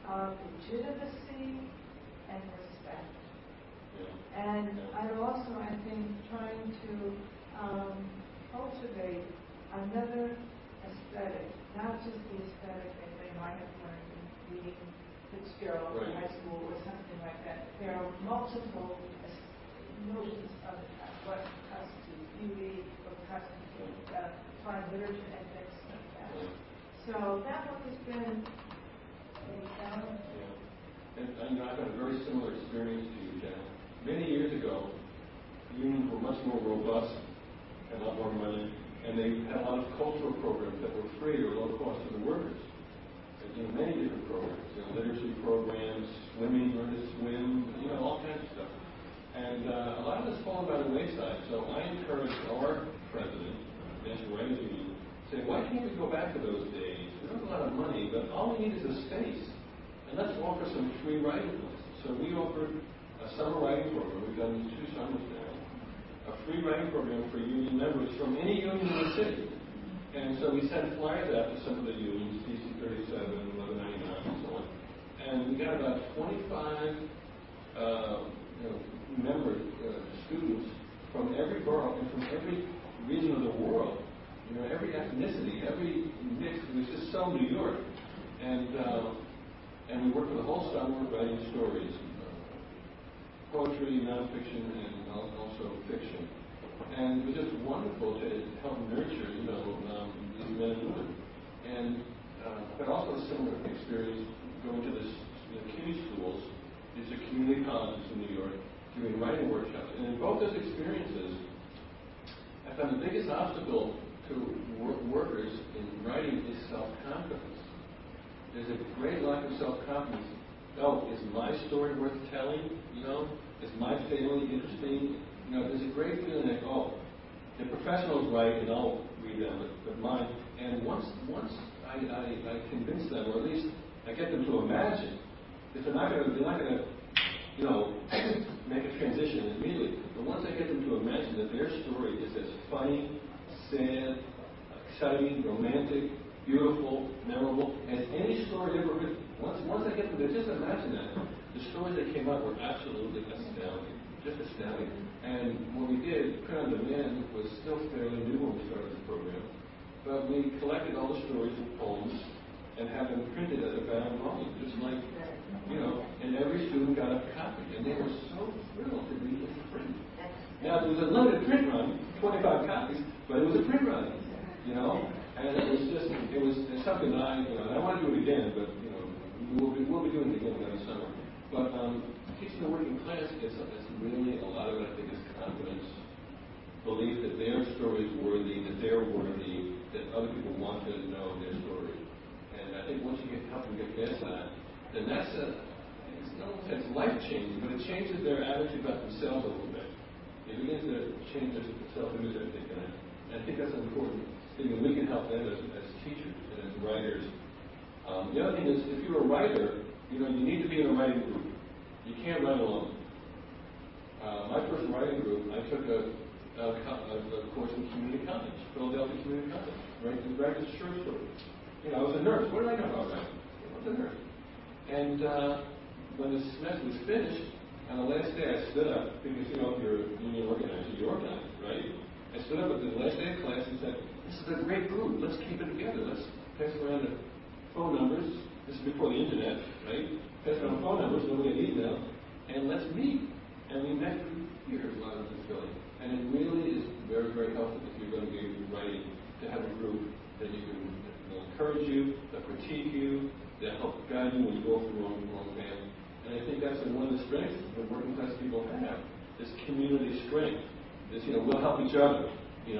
of legitimacy and respect. Yeah. And I'm also, I think, trying to cultivate another aesthetic, not just the aesthetic that they might have learned in reading Fitzgerald in high school or something like that. There are multiple notions of what constitutes beauty, what constitutes fine literature, and things like that. So that book has been a challenge. Yeah. And I've had a very similar experience to you, Jen. Many years ago, unions were much more robust, had a lot more money, and they had a lot of cultural programs that were free or low cost to the workers. Many different programs, literacy programs, swimming, learn to swim, all kinds of stuff. And a lot of this fallen by the wayside. So I encouraged our president, National Writers Union, say, why can't we go back to those days? We don't have a lot of money, but all we need is a space. And let's offer some free writing classes. So we offered a summer writing program. We've done 2 summers now. A free writing program for union members from any union in the city. And so we sent flyers out to some of the unions, PC 37, 1199, and so on. And we got about 25 students from every borough and from every region of the world. Every ethnicity, every mix. It was just so New York. And we worked for the whole summer writing stories, poetry, nonfiction, and also fiction. And it was just wonderful to help nurture, these men and women. And but also a similar experience going to this CUNY schools. These are community colleges in New York, doing writing workshops. And in both those experiences, I found the biggest obstacle to workers in writing is self-confidence. There's a great lack of self-confidence. Oh, is my story worth telling? Is my family interesting? There's a great feeling like, oh, the professionals write and I'll read them, but mine. And once I convince them, or at least I get them to imagine, if they're not going to, make a transition immediately. But once I get them to imagine that their story is as funny, sad, exciting, romantic, beautiful, memorable as any story ever written. Once I get them to just imagine that, the stories that came out were absolutely astounding. Just astounding. And what we did, Print on Demand, was still fairly new when we started the program. But we collected all the stories and poems and had them printed as a bound volume, just like, and every student got a copy. And they were so thrilled to read it print. Now, there was a limited print run, 25 copies, but it was a print run, And it's something that I want to do it again, but, we'll be doing it again next summer. But teaching the working class is really, a lot of it, I think, is confidence, belief that their story is worthy, that they're worthy, that other people want to know their story. And I think once you help them get past that, then that's it's life-changing, but it changes their attitude about themselves a little bit. It begins to change their self-image, I think, and I think that's important thing, and we can help them as teachers and as writers. The other thing is, if you're a writer, you need to be in a writing group. You can't write alone. My first writing group, I took a course in community college, Philadelphia Community College, write a short story. I was a nurse. What did I know about writing? I was a nurse. And when the semester was finished, on the last day I stood up, because if you're a union organizer, you organize, right? I stood up at the last day of class and said, this is a great group. Let's keep it together. Let's pass around the phone numbers. This is before the internet, right? Pass around phone numbers, nobody had email, and let's meet. And we met for years while I was in Philly. And it really is very, very helpful if you're going to be writing to have a group that you can encourage you, that critique you, that help guide you when you go off the wrong path. And I think that's one of the strengths that working class people have, this community strength. This, we'll help each other.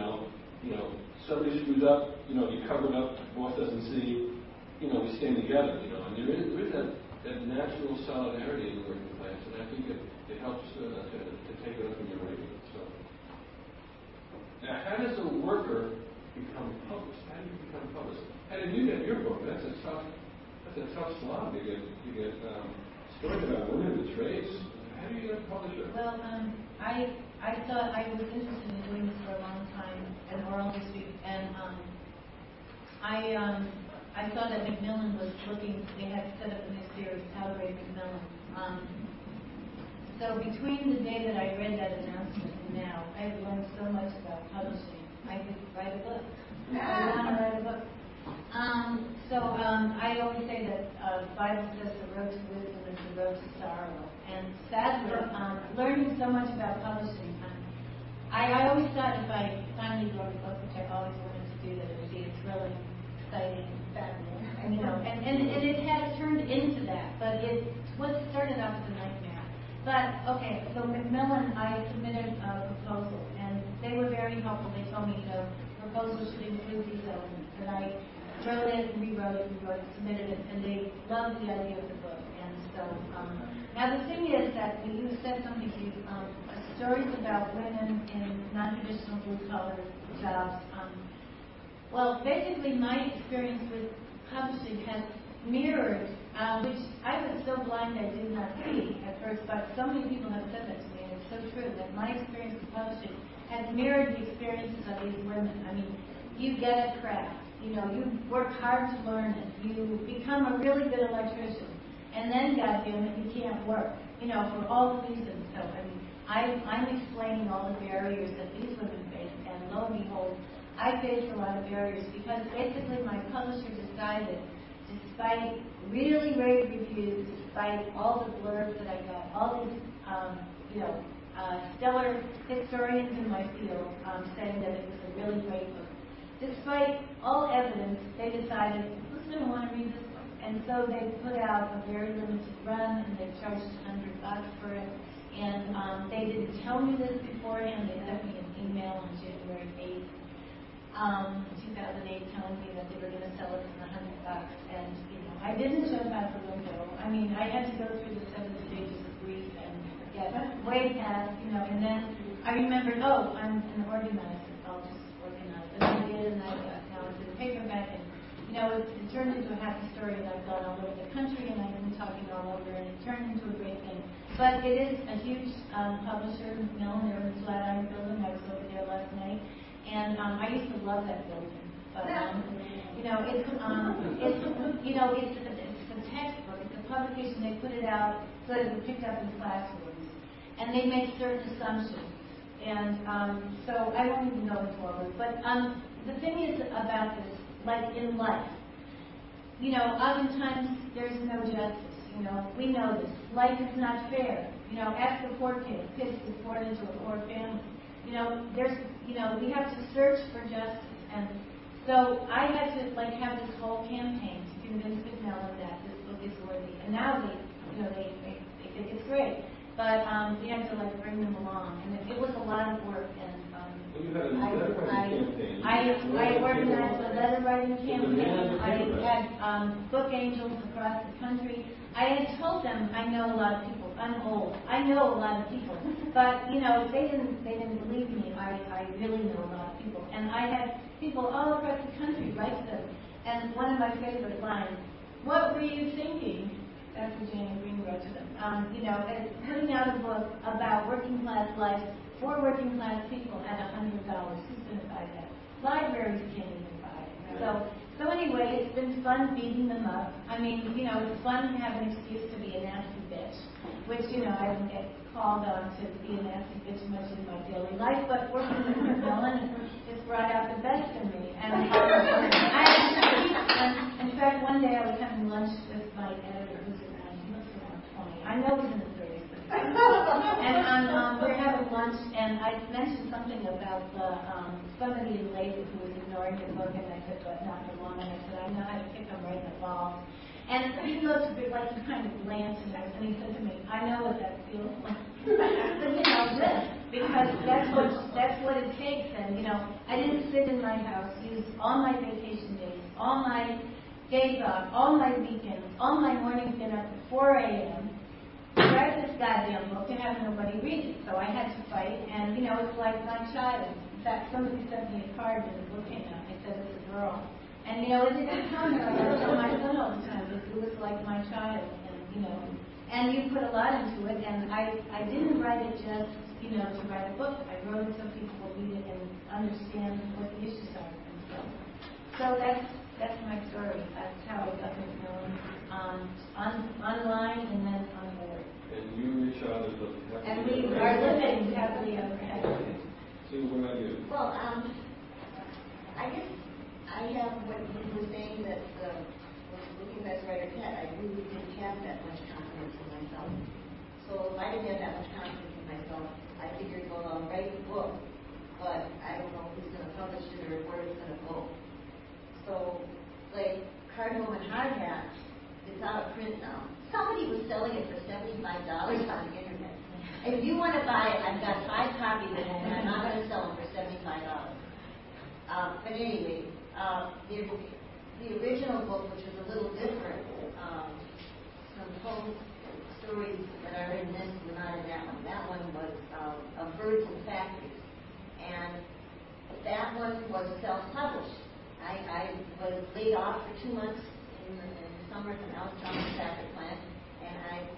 Somebody screws up, you cover it up, the boss doesn't see, we stand together, and there is that natural solidarity in the working class, and I think it helps to take it up in your writing. So, now, how does a worker become published? How do you become published? How did you get your book? That's a tough slog to get stories about women in the trades. How do you get a publisher? Well, I thought I was interested in doing this for a long time, in oral history, and I I saw that Macmillan was looking, they had set up in this series, Calibrate Macmillan. So between the day that I read that announcement and now, I've learned so much about publishing. I could write a book. I want to write a book. I always say that the Bible says the road to wisdom is the road to sorrow. And sadly, learning so much about publishing, I always thought if I finally wrote a book, which I always wanted to do, that it would be a thrilling, exciting, fabulous, and it has turned into that, but it started off as a nightmare. But okay, so Macmillan, I submitted a proposal, and they were very helpful. They told me the proposal should include these elements, and I wrote it, rewrote it, submitted it, and they loved the idea of the book. And so now the thing is that you said something to stories about women in non-traditional blue-collar jobs. Well, basically, my experience with publishing has mirrored, which I was so blind I did not see at first, but so many people have said that to me, and it's so true that my experience with publishing has mirrored the experiences of these women. I mean, you get a craft, you work hard to learn it, you become a really good electrician, and then, goddamn it, you can't work, for all the reasons. So, I'm explaining all the barriers that these women face, and lo and behold, I faced a lot of barriers because basically my publisher decided, despite really rave reviews, despite all the blurbs that I got, all these, stellar historians in my field saying that it was a really great book, despite all evidence, they decided, who's going to want to read this book? And so they put out a very limited run, and they charged $100 for it. And they didn't tell me this beforehand. They sent me an email on January 8th, 2008, telling me that they were going to sell it for $100. And, I didn't jump out the window. I had to go through the 7 stages of grief and get way past, and then I remembered, I'm an organizer. I'll just organize. And I did, and now it's in paperback. And, it turned into a happy story, and I've gone all over the country, and I've been talking all over, and it turned into a great thing. But it is a huge publisher, Macmillan. They're in the Flatiron Building. I was over there last night, and I used to love that building. But it's a textbook. It's a publication. They put it out so that it would be picked up in classrooms, and they make certain assumptions. And so I won't even go into all this. But the thing is about this, like in life, oftentimes there's no justice. We know this. Life is not fair. Ask the poor kid. Kids is born into a poor family. We have to search for justice. And so I had to have this whole campaign to convince Macmillan that this book is worthy. And now they think it's great. But we had to bring them along, and it was a lot of work. And I organized a letter writing campaign. I had book angels across the country. I had told them I know a lot of people. I'm old. I know a lot of people, but they didn't believe me. I really know a lot of people, and I had people all across the country write to them. And one of my favorite lines: "What were you thinking?" That's what Jane Green wrote to them. Putting out a book about working class life for working class people at $100. Who's going to buy that? Libraries can't even buy it. So anyway, it's been fun beating them up. It's fun to have an excuse to be a nasty bitch, which, I don't get called on to be a nasty bitch much in my daily life, but working with Macmillan just brought out the best in me. And in fact, one day I was having lunch with my editor, who's around, he looks around 20. I know he's in his 30s. And we're having lunch, and I mentioned something about somebody in labor who was ignoring the book, and I said, but not for long, and I said, I know how to kick them right in the balls. And he looked a bit like he kind of glanced at us, and he said to me, I know what that feels like. But this, because that's what it takes. And I didn't sit in my house, use all my vacation days, all my days off, all my weekends, all my mornings get up at 4 a.m., write this goddamn book and have nobody read it. So I had to fight, and it's like my child. In fact, somebody sent me a card when the book came out. They said it's a girl. And it didn't tell her. I tell my son all the time. It was like my child, and you put a lot into it. And I didn't write it just to write a book. I wrote it so people will read it and understand what the issues are and stuff. So That's my story. That's how I got known online and then on board. And you reach out as a And we are living happily ever after. See, what about you? Well, I guess I have what you were saying that looking as writer Ted, I really didn't have that much confidence in myself. So if I didn't have that much confidence in myself, I figured, well, I'll write the book, but I don't know who's going to publish it or where it's going to go. So, like, Cardinal and Hard Hat, it's out of print now. Somebody was selling it for $75 on the internet. If you want to buy it, I've got 5 copies of it, and I'm not going to sell them for $75. But anyway, the original book, which was a little different, some poems, stories that are in this were not in that one. That one was of birds and factories. And that one was self-published. I was laid off for 2 months in the summer from Allentown Factory Plant, and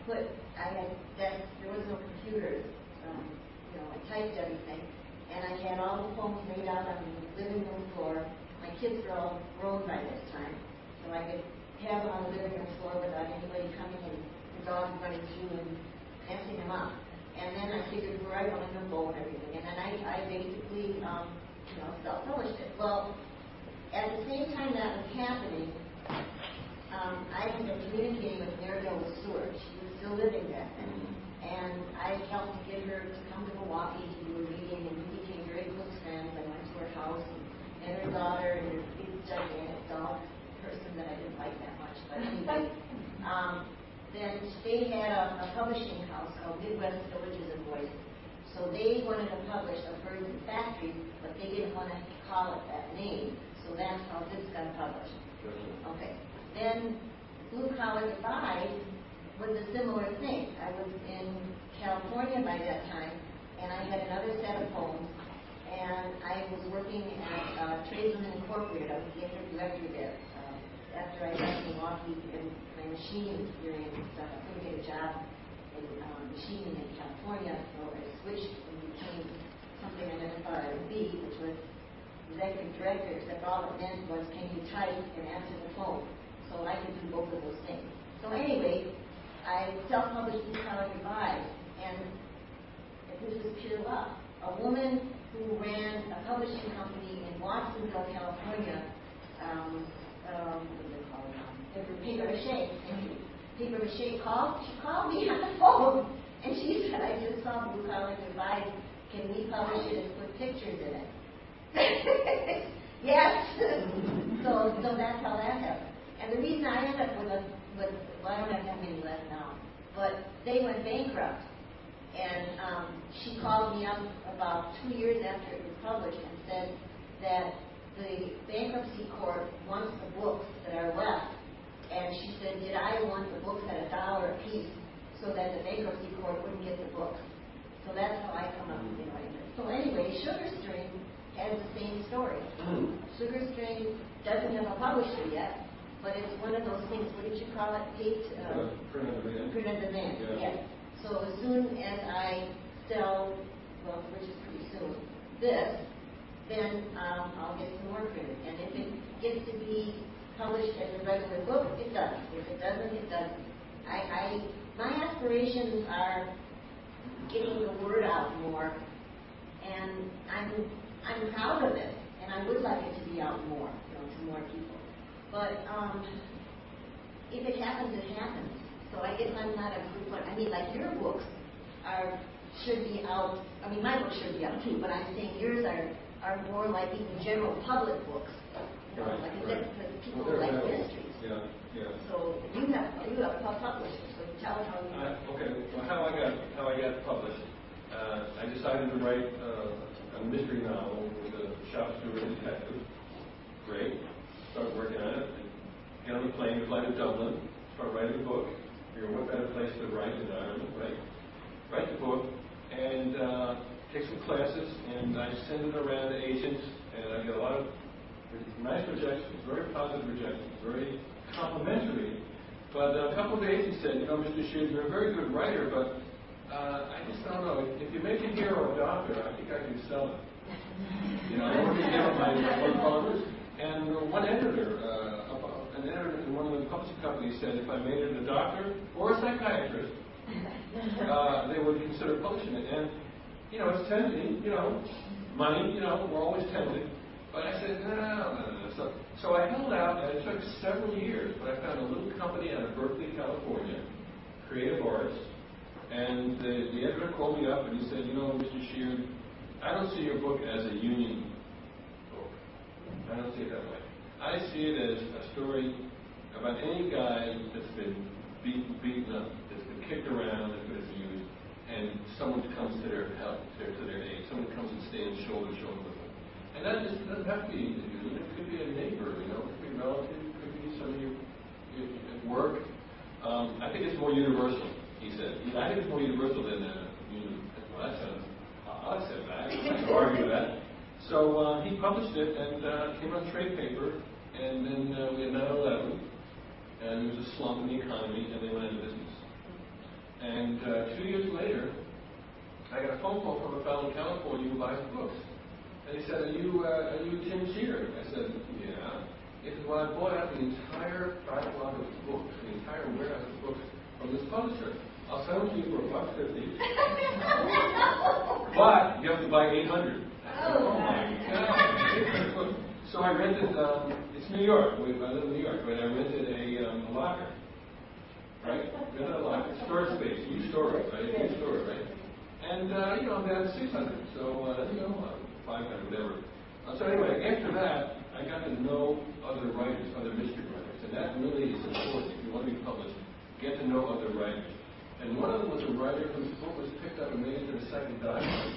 there was no computers, I typed everything, and I had all the poems laid out on the living room floor. My kids were all grown by this time, so I could have them on the living room floor without anybody coming and the dog running through and messing them up. And then I figured where I wanted to go and everything, and then I basically, self-published it. Well, at the same time that was happening, I had been communicating with Maribel Stewart. She was still living back then. And I helped to get her to come to Milwaukee to do a reading, and we became very close friends. I went to her house and met her daughter and her big, gigantic dog person that I didn't like that much. But anyway, then they had a publishing house called Midwest Villages and Voices. So they wanted to publish A Birds and Factories, but they didn't want to call it that name. So that's how this got published. Okay. Then Blue Collar Goodbyes was a similar thing. I was in California by that time, and I had another set of poems, and I was working at Tradesmen Incorporated. I was the interim director there. After I left Milwaukee and my machining experience and stuff, I couldn't get a job in machining in California, so I switched and became something I never thought I would be, which was executive director, except all it meant was, can you type and answer the phone? So I could do both of those things. So anyway, I self-published Blue Collar Goodbyes, and this was pure luck. A woman who ran a publishing company in Watsonville, California, what do they call it? Paper Mache. Paper Mache called. She called me on the phone, and she said, I just saw Blue Collar Goodbyes. Can we publish it and put pictures in it? Yes. so that's how that happened. And the reason I ended up with I don't have that many left now, but they went bankrupt. And she called me up about 2 years after it was published and said that the bankruptcy court wants the books that are left. And she said, did I want the books at $1 a piece so that the bankruptcy court wouldn't get the books? So that's how I come up with the idea. So anyway, Sugar String has the same story. Sugar String doesn't have a publisher yet, but it's one of those things, what did you call it, Kate? Print on demand. Print on demand, yes. So as soon as I sell, well, which is pretty soon, this, then I'll get some more printed. And if it gets to be published as a regular book, it does. If it doesn't, it doesn't. My aspirations are getting the word out more, and I'm proud of it, and I would like it to be out more, to more people. But if it happens, it happens. So I guess I'm not a group one. I mean, like your books should be out. I mean, my books should be out too, but I'm saying yours are more like even general public books. Like because people like mysteries. Yeah. So you have published. So tell us how you. Okay. Well, how I got published. I decided to write a mystery novel with a shop steward detective. Great. Started working on it. Get on the plane, fly to Dublin. Start writing the book. Figure what better place to write in Ireland, right? Write the book and take some classes, and I send it around to agents, and I get a lot of nice rejections, very positive rejections, very complimentary. But a couple of agents said, Mr. Sheard, you're a very good writer, but I just don't know. If you make a hero a doctor, I think I can sell it. I want to give my followers. And one editor, an editor in one of the publishing companies said if I made it a doctor or a psychiatrist, they would consider publishing it. And, it's tempting, money, we're always tempted. But I said, no. So I held out, and it took several years, but I found a little company out of Berkeley, California, Creative Arts, and the editor called me up and he said, Mr. Sheard, I don't see your book as a union book. I don't see it that way. I see it as a story about any guy that's been beaten up, that's been kicked around, that's been abused, and someone comes to their help, to their aid. Someone comes and stands shoulder to shoulder with them. And that just doesn't have to be a union. It could be a neighbor, it could be a relative, it could be somebody at work. I think it's more universal, he said. I think it's more universal than a union. Well, that sounds odd, said back. I can argue that. So he published it, and it came on trade paper, and then we had 9/11, and there was a slump in the economy, and they went out of business. And 2 years later, I got a phone call from a fellow in California who buys books. And he said, are you Tim Sheard? I said, yeah. He said, well, I bought out the entire backlog of books, the entire warehouse of books from this publisher. I'll sell them to you for $1.50. But you have to buy 800. Oh my God. So I rented, it's New York. I live in New York, but I rented a locker. Right? Rented a locker, storage space. You store it, right? You store it, right? And, I'm down to 600. So, 500, whatever. So anyway, after that, I got to know other writers, other mystery writers. And that really is important. If you want to be published, get to know other writers. And one of them was a writer whose book was picked up and made into the second Diamond.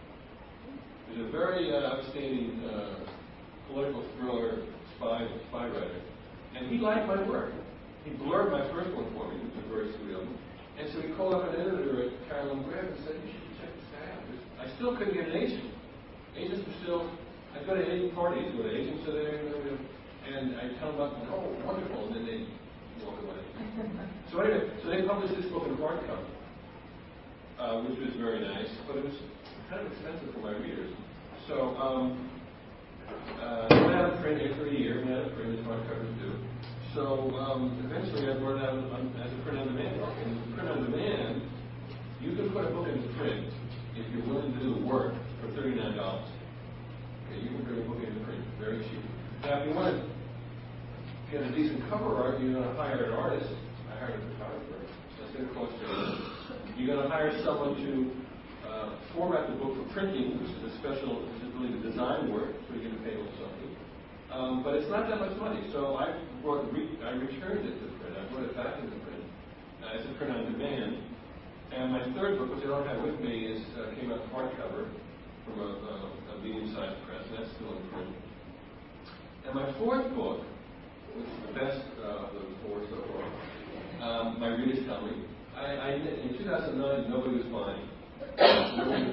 He's a very outstanding political thriller spy writer. And he liked my work. He blurbed my first one for me, which was very sweet of him. And so he called up an editor at Carolyn Graham and said, you should check this guy out. I still couldn't get an agent. Agents were still, I'd go to any parties where the agents are there, and I tell them about, oh, wonderful, and then they walk away. So anyway, so they published this book in hardcover, which was very nice, but it was kind of expensive for my readers. So it went out of print after a year, went out of print as hardcovers do. So eventually I brought it out as a print-on-demand book. And print-on-demand, you can put a book into print if you're willing to do the work for $39. Okay, you can bring a book into print very cheap. Now, if you want to get a decent cover art, you're going to hire an artist. I hired a photographer. That's going to cost you. You're going to hire someone to format the book for printing, which is really the design work, so you're going to pay a little something. But it's not that much money. So I returned it to print. I brought it back into print as a print on demand. And my third book, which I don't have with me, came out hardcover from a medium-sized press, and that's still in print. And my fourth book, which is the best of the four so far, my readers tell me, in 2009, nobody was buying. Nobody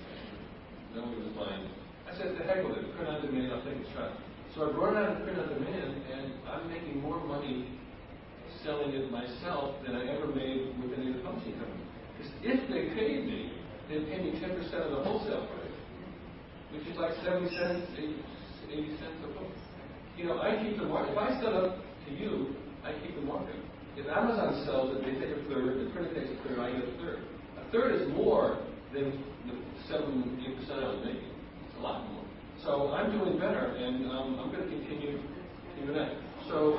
was buying. I said, to heck with it, print on demand, I'll take a shot. So I brought it out of print on demand, and I'm making more money selling it myself than I ever made with any of the publishing companies. Because if they paid me, they'd pay me 10% of the wholesale price, which is like 70 cents, 80 cents a book. I keep the market. If I sell it to you, I keep the market. If Amazon sells it, they take a third, the printer takes a third, I get a third. A third is more than the 7-8% I was making. It's a lot more. So I'm doing better, and I'm going to continue that. So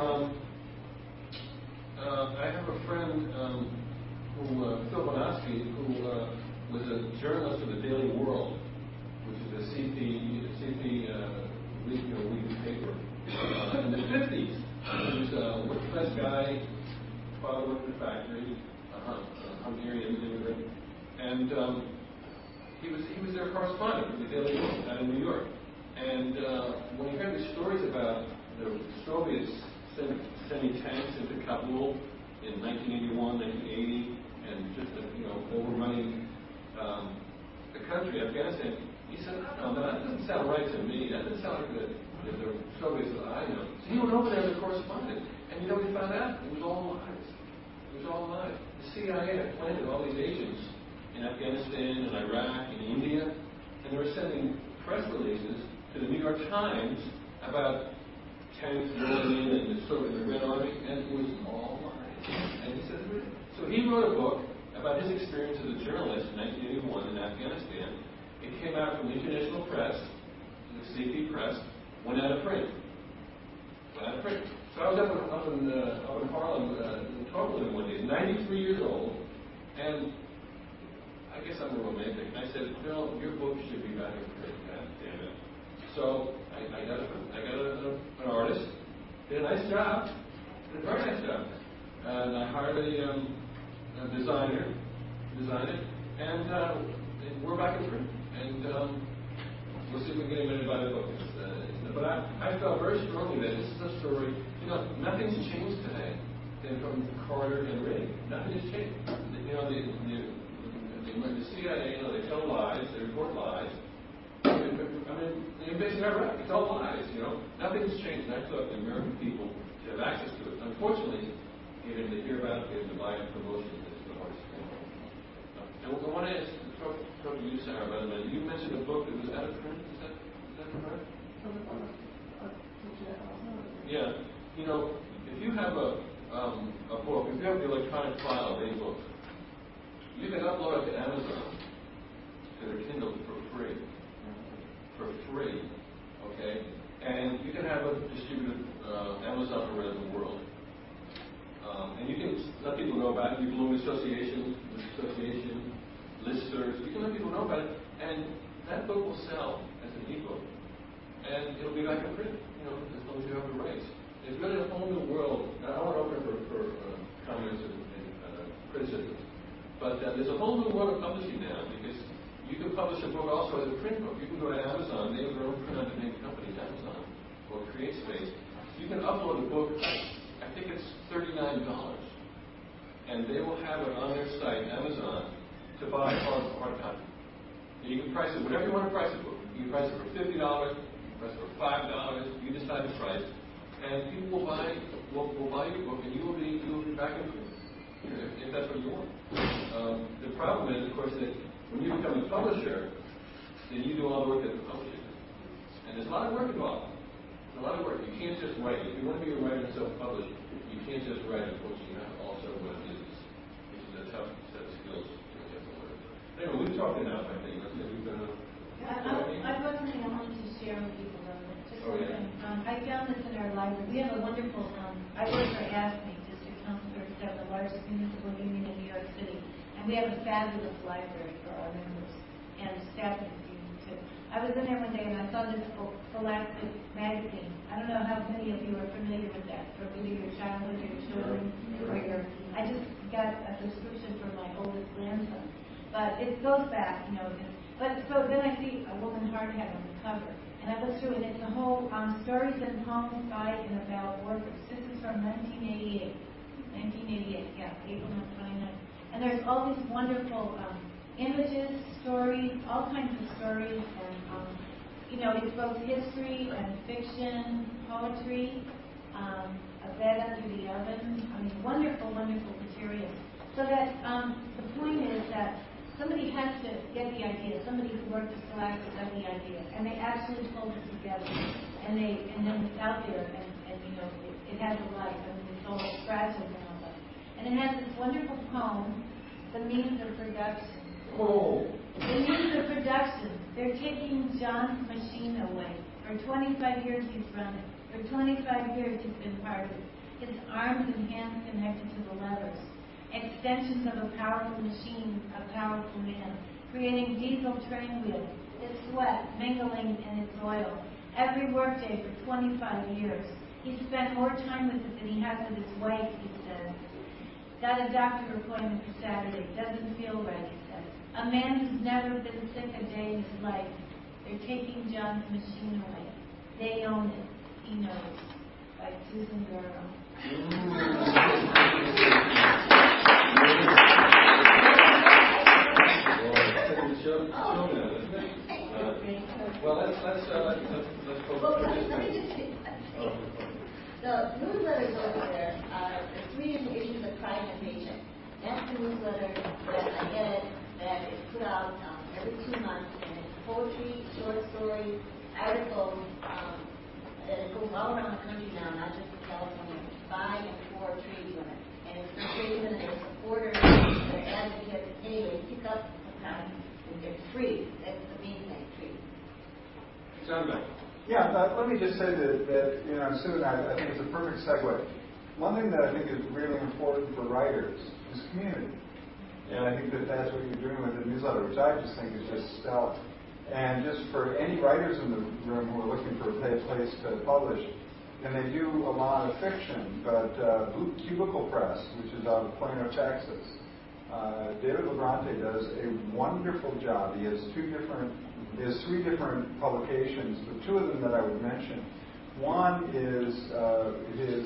I have a friend Phil Bonaski, who was a journalist for the Daily World, which is a CP weekly paper in the 50s. He was a working-class guy, father worked in a factory, Hungarian immigrant, and he was their correspondent for the Daily World out in New York. And when you heard the stories about the Soviets sending tanks into Kabul in 1981, 1980, and just overrunning the country, Afghanistan, he said, no, that doesn't sound right to me. That doesn't sound like the Soviets that I know. So he went over there as a correspondent, and we found out it was all lies. It was all lies. The CIA had planted all these agents in Afghanistan and Iraq and India, and they were sending press releases to the New York Times about came out from the International Press, the CP Press, went out of print. So I was up in Harlem talking to him one day, 93 years old, and I guess I'm a romantic. I said, Bill, your book should be back in print. God damn it. So I got an artist, did a nice job, did a very nice job. And I hired a designer to design it, and we're back in print. And we'll see if we can get anybody to buy the book. But I felt very strongly that this is a story, nothing's changed today from Carter and Reagan. Nothing has changed. The CIA, they tell lies, they report lies. They're basically Iraq. It's all lies, Nothing's changed. And I thought the American people should have access to it. Unfortunately, even to hear about it, to buy a promotion, it's the hardest thing. And I want to talk to you, Sarah, by the way. You mentioned a book that was out of print. Is that correct? Yeah. If you have a book, if you have the electronic file of any book, you can upload it to Amazon, to their Kindle for free. Okay? And you can have it distributed Amazon around the world. And you can let people know about it. You belong to association, listservs. You can let people know about it. And that book will sell as an ebook. And it'll be back in print, as long as you have the rights. It's really a whole new world. Now, I want to open it for comments and criticism. But there's a whole new world of publishing now, because you can publish a book also as a print book. You can go to Amazon. They have their own print on demand company, Amazon, or CreateSpace. You can upload a book, I think it's $39. And they will have it on their site, Amazon, to buy hard copy. And you can price it whatever you want to price a book. You can price it for $50, price it for $5, you decide the price. And people will buy your book, and you will be back in print, if that's what you want. The problem is, of course, that when you become a publisher, then you do all the work that the publisher does. And there's a lot of work involved. There's a lot of work. You can't just write. If you want to be a writer and self-publish, you can't just write a book. You have to also run business, which is a tough set of skills you have to learn. Anyway, we've talked enough, I think. We've done enough. I've got something I wanted to share with people, though. I found this in our library. We have a wonderful, I work for AFSCME, District Council 37, the largest municipal union in New York City. And we have a fabulous library for our members and staff in the union, too. I was in there one day and I saw this book, Scholastic Magazine. I don't know how many of you are familiar with that, from either your childhood or your children, or I just got a subscription for my oldest grandson. But it goes back, But so then I see a woman hardhead on the cover. And I looked through, and it's a whole stories and poems by and about workers. This is from 1988. 1988, yeah, April 29th. And there's all these wonderful images, stories, all kinds of stories, and it's both history and fiction, poetry, a bed under the oven. Wonderful, wonderful material. So that the point is that somebody has to get the idea. Somebody who worked at Scholastic got the idea, and they actually pulled it together. And then it's out there, and it has a life. It's all fragile now, and it has this wonderful poem, The Means of Production. Oh. The Means of Production. They're taking John's machine away. For 25 years he's run it. For 25 years he's been part of it. His arms and hands connected to the levers. Extensions of a powerful machine, a powerful man, creating diesel train wheels, his sweat mingling in its oil. Every workday for 25 years. He spent more time with it than he has with his wife, he says. Got a doctor appointment for Saturday. Doesn't feel right, he says. A man who's never been sick a day in his life. They're taking John's machine away. They own it. He knows. By Susan Gurrow. Well, let's Well, let me just say, the newsletters over there are the 3 issues of Pride and Paycheck. That's the newsletter that I get that is put out every 2 months, and it's poetry, short stories, articles, and it goes all around the country now, not just in California, by and for trade women. And it's for trade women, their supporters, their advocates. Anyway, pick up the time. It's free. That's the main thing. John Beck. Yeah, let me just say that Sue, I think it's a perfect segue. One thing that I think is really important for writers is community. And I think that that's what you're doing with the newsletter, which I just think is just stellar. And just for any writers in the room who are looking for a place to publish, and they do a lot of fiction, but Blue Cubicle Press, which is out of Plano, Texas, David Labronte does a wonderful job. He has three different publications, but two of them that I would mention. One is his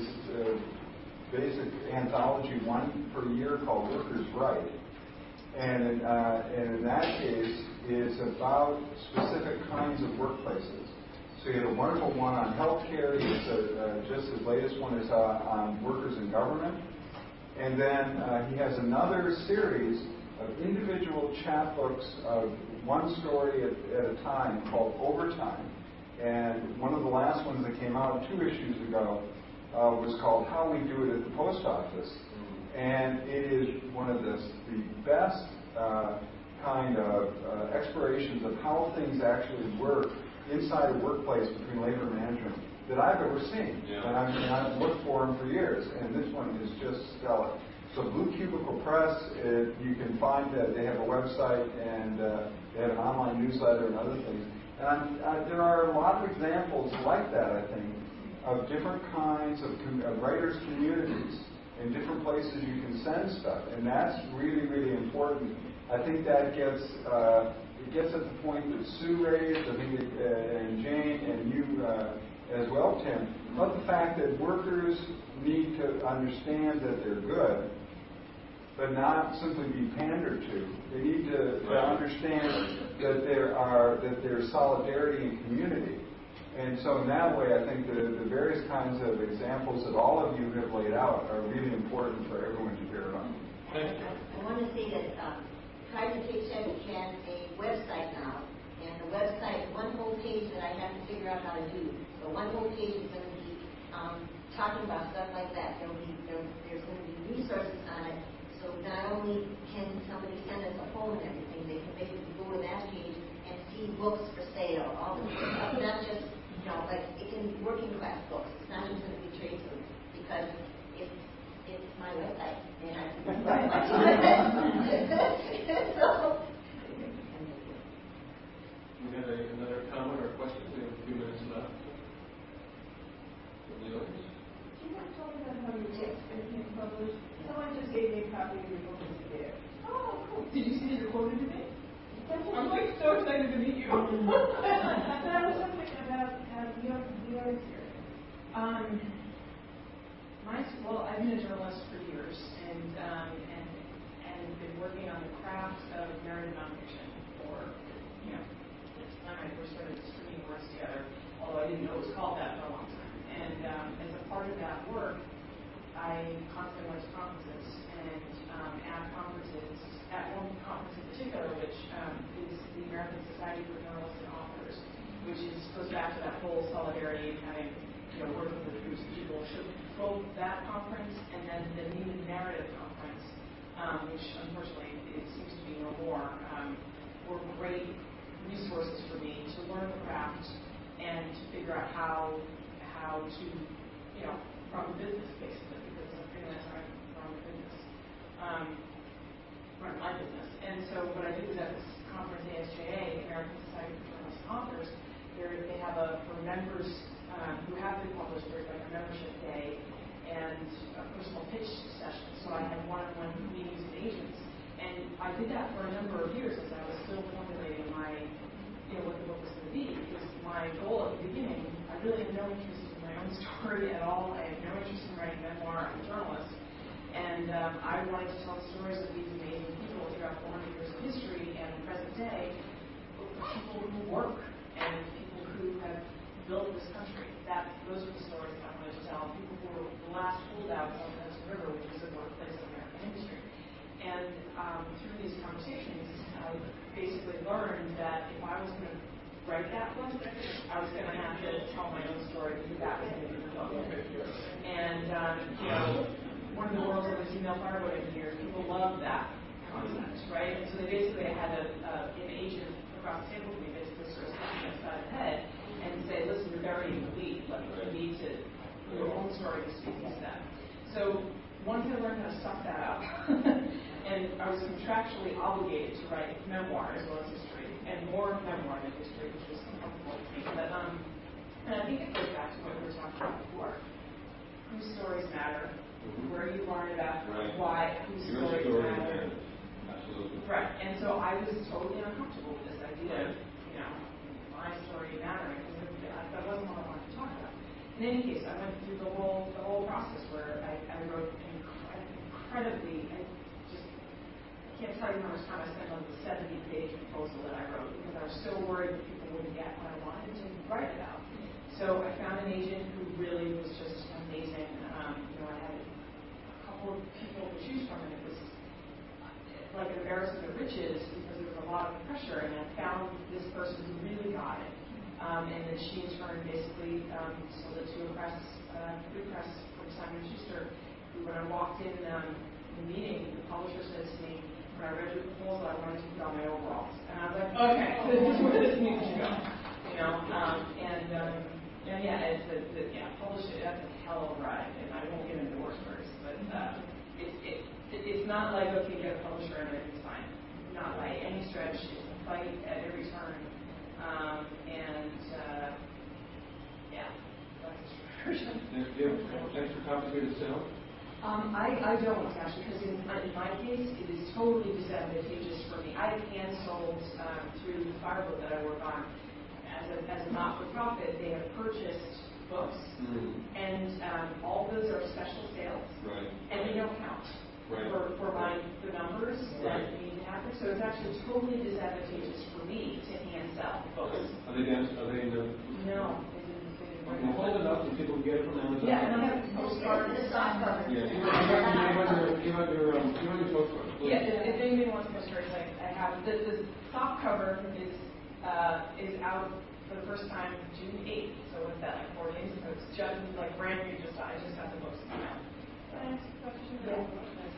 basic anthology, one per year, called Workers' Right. And in that case, it's about specific kinds of workplaces. So he had a wonderful one on healthcare. Just his latest one is on workers in government. And then he has another series of individual chapbooks of one story at a time called Overtime. And one of the last ones that came out 2 issues ago was called How We Do It at the Post Office. And it is one of the best kind of explorations of how things actually work inside a workplace between labor management that I've ever seen. Yeah. And I've looked for them for years, and this one is just stellar. So Blue Cubicle Press, you can find that they have a website and they have an online newsletter and other things. And there are a lot of examples like that, I think, of different kinds of writers' communities in different places you can send stuff, and that's really, really important. I think that gets at the point that Sue raised, I think, and Jane and you as well, Tim, about the fact that workers need to understand that they're good, but not simply be pandered to. They need to understand that there's solidarity and community. And so in that way, I think the various kinds of examples that all of you have laid out are really important for everyone to hear about. I want to say that Private Paycheck has a website now, and the website, one whole page that I have to figure out how to do. So one whole page is going to be talking about stuff like that. There's going to be resources on it. So not only can somebody send us a phone and everything, they can basically go to that page and see books for sale, all the stuff, not just, like it can be working class books. It's not just going to be trade books, because it's my website, and I can write much on it. So, we have another comment or question. We have a few minutes left. From the audience. Do you want to talk about how your text is being published? Someone just gave me a copy of your book today. Oh, cool. Did you see that you're quoted today? I'm like so excited to meet you. But I was wondering about your experience. Well, I've been a journalist for years and been working on the craft of narrative nonfiction for, it's time I first started stringing words together, although I didn't know it was called that for a long time. And as a part of that work, I constantly went to conferences, and at conferences, at one conference in particular, which is the American Society for Journalists and Authors, which goes back to that whole solidarity and having, working with groups of people. Both that conference and then the Neiman Narrative Conference, which unfortunately it seems to be no more, were great resources for me to learn the craft and to figure out how to, from the business basically, because I'm freelance, I run the business, run my business. And so what I did was at this conference, ASJA, American Society for Journalists and Authors, they have for members who have been published, there's like a membership day and a personal pitch session. So I had one-on-one meetings with agents. And I did that for a number of years as I was still formulating my, what the book was going to be. Because my goal at the beginning, I really had no interest in my own story at all. I had no interest in writing memoir. I'm a journalist. And I wanted to tell the stories of these amazing people throughout 400 years of history and the present day, people who work and people who have built this country. Those are the stories I wanted to tell. People who were the last holdouts on the Hudson River, which is the birthplace of American industry. And through these conversations, I basically learned that if I was going to write that book, I was going to have to tell my own story, because that was going to be the book. And, one of the world's only female fireboat engineers, people love that concept, right? And so they basically had an agent across the table with me, basically sort of slapping me upside the head own story is speaking to them. So once I learned how to suck that up, and I was contractually obligated to write memoir as well as history, and more memoir than history, which was uncomfortable to me. But, and I think it goes back to what we were talking about before. Whose stories matter, where you learn about why, whose stories matter. Absolutely. Right, and so I was totally uncomfortable with this idea of, my story mattering, because that wasn't what I wanted to talk about. In any case, I went through the whole process where I wrote incredibly, I can't tell you how much time I spent on the 70-page proposal that I wrote, because I was so worried that people wouldn't get what I wanted to write about. So I found an agent who really was just amazing. I had a couple of people to choose from, and it was like an embarrassment of riches because there was a lot of pressure, and I found this person who really got it. And then she in turn basically sold it to a free press from Simon & Schuster, who when I walked in the meeting, the publisher says to me, when I read the proposal, I wanted to put on my overalls. And I was like, okay, this is where this needs to go. Publish it, that's a hell of a ride, and I won't get into the worst parts, but it's not like, okay, get a publisher and everything's fine. Not by any stretch. It's a fight at every turn. That's the version. Thanks for complicated sale. I don't actually, because in my case, it is totally disadvantageous for me. I have hand sold through the Firebook that I work on as a not-for-profit. They have purchased books, and all of those are special sales, and they don't count for the numbers that need to happen. So it's actually totally disadvantageous for me to hand sell books. Are they in the? No. Hold it up and people can get it from Amazon. Yeah, and I have postcards. Yeah, give out your postcard. Yeah, if anybody wants postcards, I have the soft cover is out for the first time June 8th. So what's that, like 4 days? So it's just like brand new. I just got the books come out. Can I ask a question? Yeah.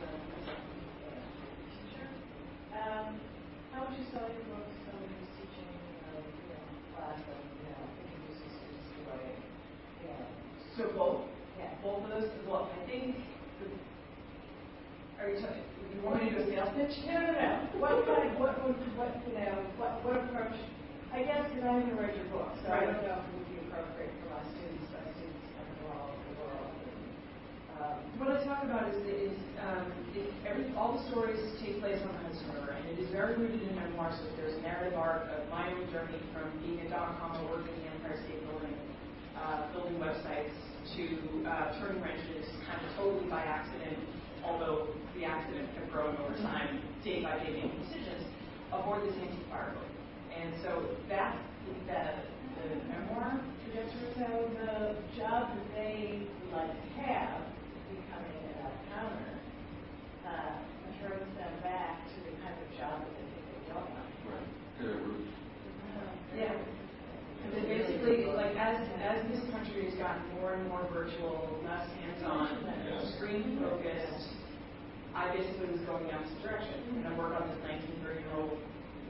How would you sell your books to somebody who's teaching class of introducing students to writing? So both? Yeah. Both of those? Well, I think. Are you talking? You want me to do a sales pitch? No. What approach? I guess because I'm going to write your book, so I don't know if it would be appropriate for my students. My students come from all over the world. What I talk about is all the stories take place on the Hudson River, and it is very rooted in memoir. So there's a narrative arc of my own journey from being a .com worker in the Empire State Building, building websites, to turning wrenches kind of totally by accident, although the accident had grown over time, day by day making decisions, aboard this antique Firebook. And so that's the memoir trajectory. So the job that they would like to have, becoming an accountant, throws them back to the kind of job that they think they don't want. Yeah. And then basically, like as this country has gotten more and more virtual, less hands-on, screen-focused, I basically was going the opposite direction. And I work on this 1931-year-old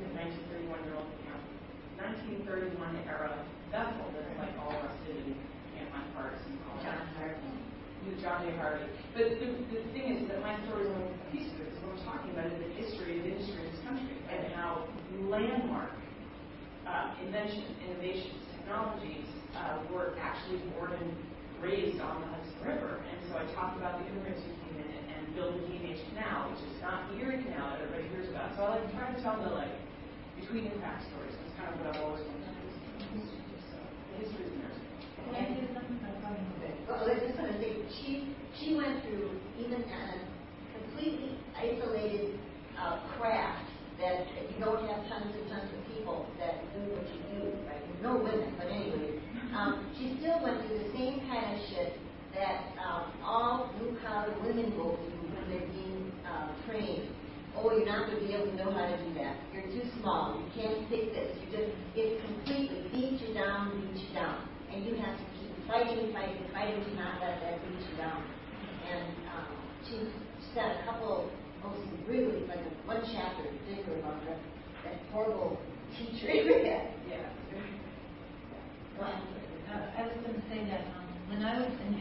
1931 era vessel that's like all rusted and can't find parts and all that. John J. Harvey. But the thing is that my story is only a piece of it. So what I'm talking about is the history of industry in this country and how landmark inventions, innovations, technologies were actually born and raised on the Hudson River. And so I talked about the immigrants who came in and built the D&H Canal, which is not the Erie Canal that everybody hears about. So I try to tell the between the crack stories. That's kind of what I've always wanted to do. So the history is there. Can I do something? Well, I just want to say, she went through even a completely isolated craft that you don't have tons and tons of people that do what you do, right? No women, but anyway. She still went through the same kind of shit that all blue-collar women go through when they're being trained. Oh, you're not going to be able to know how to do that. You're too small. You can't pick this. It completely beats you down. And you have to keep fighting to not let that beat you down. And she said a couple of really, like one chapter in particular about that horrible teacher. Yeah. I was going to say that when I was in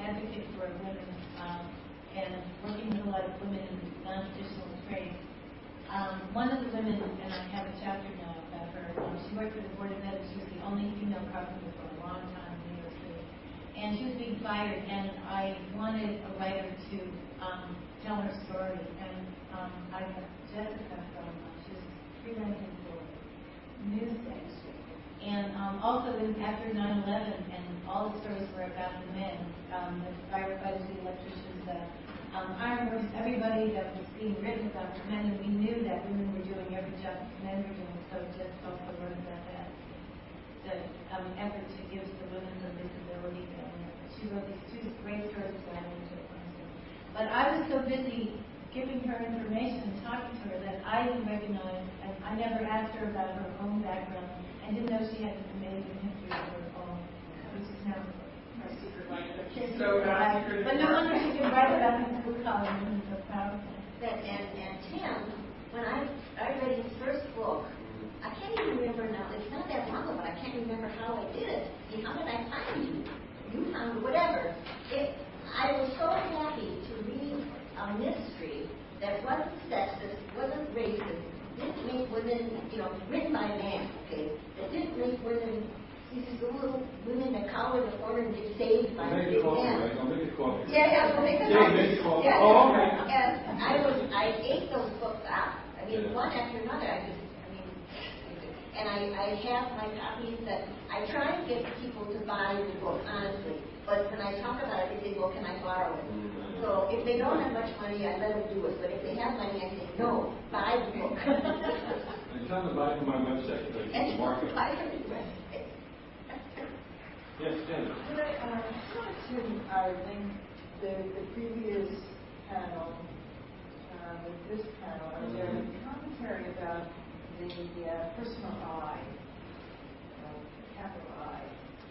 advocate for women and working with a lot of women in non-traditional trades. One of the women, and I have a chapter now about her, she worked for the Board of Ed. She was the only female carpenter for a long time in New York City. And she was being fired, and I wanted a writer to tell her story. And I got Jessica from, she's freelancing for Newsday. And also after 9/11, and all the stories were about the men, the firefighters, the electricians, the ironworkers, everybody that was being written about the men, and we knew that women were doing every job that men were doing, so just also wrote about that. The effort to give the women some visibility down there. She wrote these two great stories that I into it. But I was so busy giving her information and talking to her that I didn't recognize, and I never asked her about her own background. I didn't know she had an amazing history of her own, which is now her secret life. But no wonder she can write about his book columns and so powerful. And Tim, when I read his first book, I can't even remember now. It's not that long ago. I can't remember how I did it. I mean, how did I find you? You found it, whatever. I was so happy to read a mystery that wasn't sexist, wasn't racist, didn't make women, written by a man, okay, that didn't make women, these little women that cower in the corner and get saved by a big man. I'll make it coffee. Yeah, I'll make it coffee. Yeah. Oh, okay. And I ate those books up. I mean, one after another. And I have my copies that I try to get people to buy the book, honestly. But when I talk about it, they say, well, can I borrow it? So if they don't have much money, I let them do it. But if they have money, I say, no, buy the book. And tell them to buy from my website. And buy from the website. Yes, Jen. I just wanted to link the previous panel with this panel. And there was commentary about the personal I, capital I,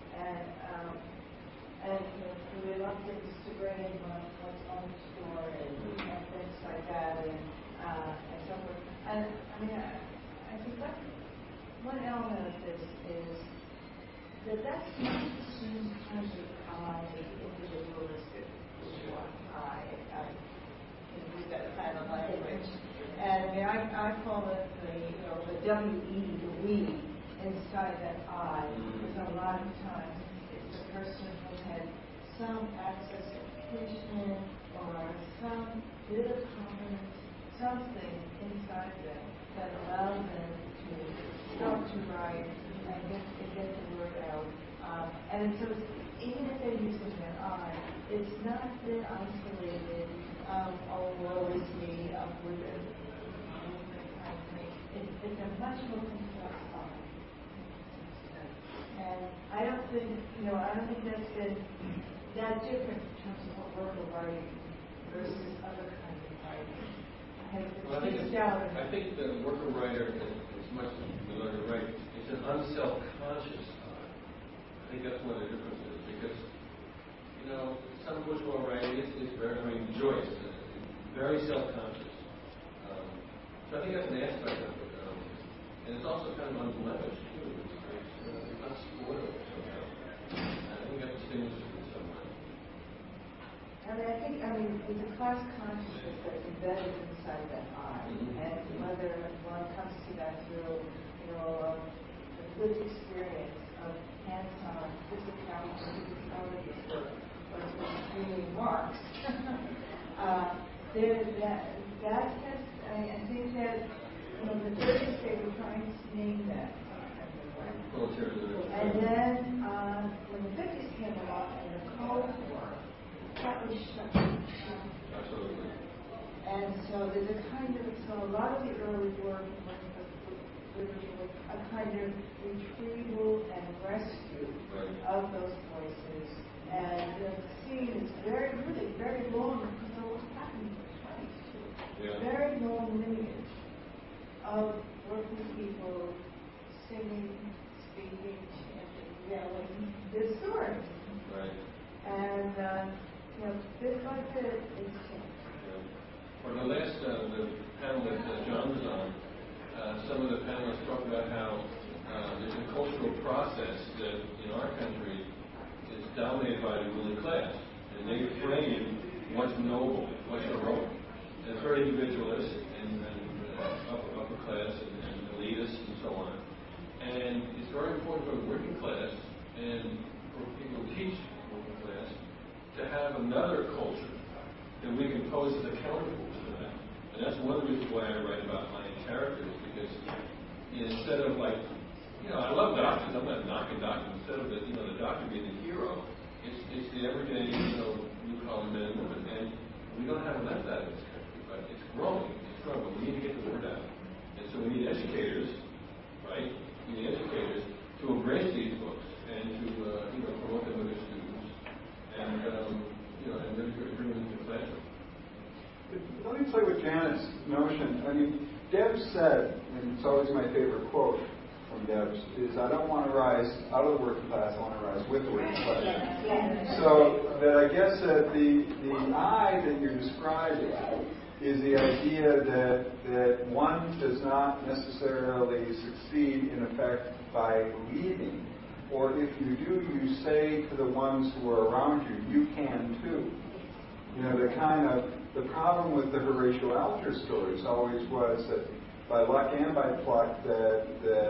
and the reluctance to bring in one's own story and things like that, and so forth. And I mean, I think one element of this is that's not assumed in terms of I, individualistic I can use that kind of language. And I mean, I call it the W-E, the we, inside that I, because a lot of times it's the person who had some access to education or some bit of confidence, something inside them that allowed them to start to write and get the word out. And so even if they're using their I, it's not that isolated, oh, woe is me, with it. It's a much more complex art. And I don't think that's been that different in terms of what work of writing versus other kinds of writing. I think the worker writer, as much as we learn to write, it's an unself-conscious art. I think that's one of the differences because, some bourgeois writing is very, Joyce is very self-conscious. So I think that's an aspect of it. And it's also kind of unblemished, too. It's not spoiled somehow. I think that distinguishes it in some way. I mean, it's a class consciousness that's embedded inside that I. And whether one comes to that through, a lived experience of hands-on physicality work, or reading Marx, I think that the 30s they were trying to name that. And then when the 50s came along and the Cold War, that was shut down. Absolutely. And so there's a lot of the early work was a kind of retrieval and rescue of those voices. And the scene is really very long because of what happened in the 20s too. Yeah. Very long lineage of working people singing, speaking, chanting, yelling their stories. Right. And bit by bit, it's changed. For the last the panel that John was on, some of the panelists talked about how there's a cultural process that in our country is dominated by the ruling class. and they frame what's noble, what's heroic. And it's very individualistic and upper class and elitist and so on. And it's very important for the working class and for people who teach working class to have another culture that we can pose as accountable to that. And that's one of the reasons why I write about my characters, because instead of like, I love doctors, I'm not knocking doctors, instead of the doctor being the hero, it's the everyday, blue-collar men and women. And we don't have enough of that in this country, but it's growing, but we need to get the word out. And so we need educators, right? We need educators to embrace these books and to, promote them with their students and, and really bring them into the classroom. Let me play with Janet's notion. I mean, Deb said, and it's always my favorite quote from Deb's, is I don't want to rise out of the working class, I want to rise with the working class. So that I guess that the I that you're describing is the idea that one does not necessarily succeed in effect by leading, or if you do, you say to the ones who are around you, you can too. The problem with the Horatio Alger stories always was that by luck and by pluck that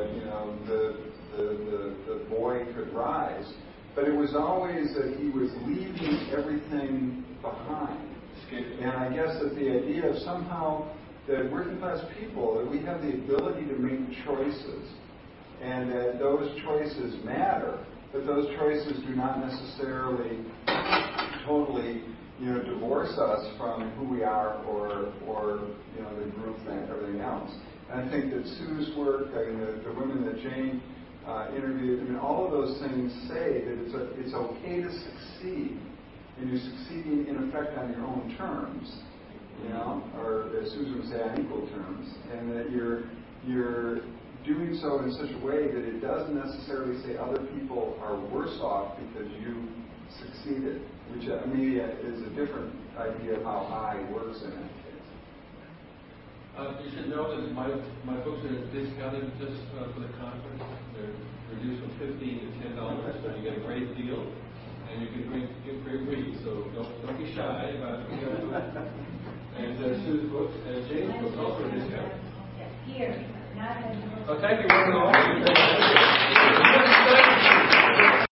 the boy could rise, but it was always that he was leaving everything behind. And I guess that the idea of somehow that working class people, that we have the ability to make choices, and that those choices matter, but those choices do not necessarily totally divorce us from who we are or the group and everything else. And I think that Sue's work, the women that Jane interviewed, all of those things say that it's okay to succeed, and you're succeeding in effect on your own terms, or as Susan would say, on equal terms, and that you're doing so in such a way that it doesn't necessarily say other people are worse off because you succeeded, which to me is a different idea of how I works in that case. You should know that my books are discounted just for the conference. They're reduced from $15 to $10, so you get a great deal, and you can get great reads. So don't be shy about it. And Sue's books and Jane's books also are discounted. Here, not in the book. Thank you, one and all.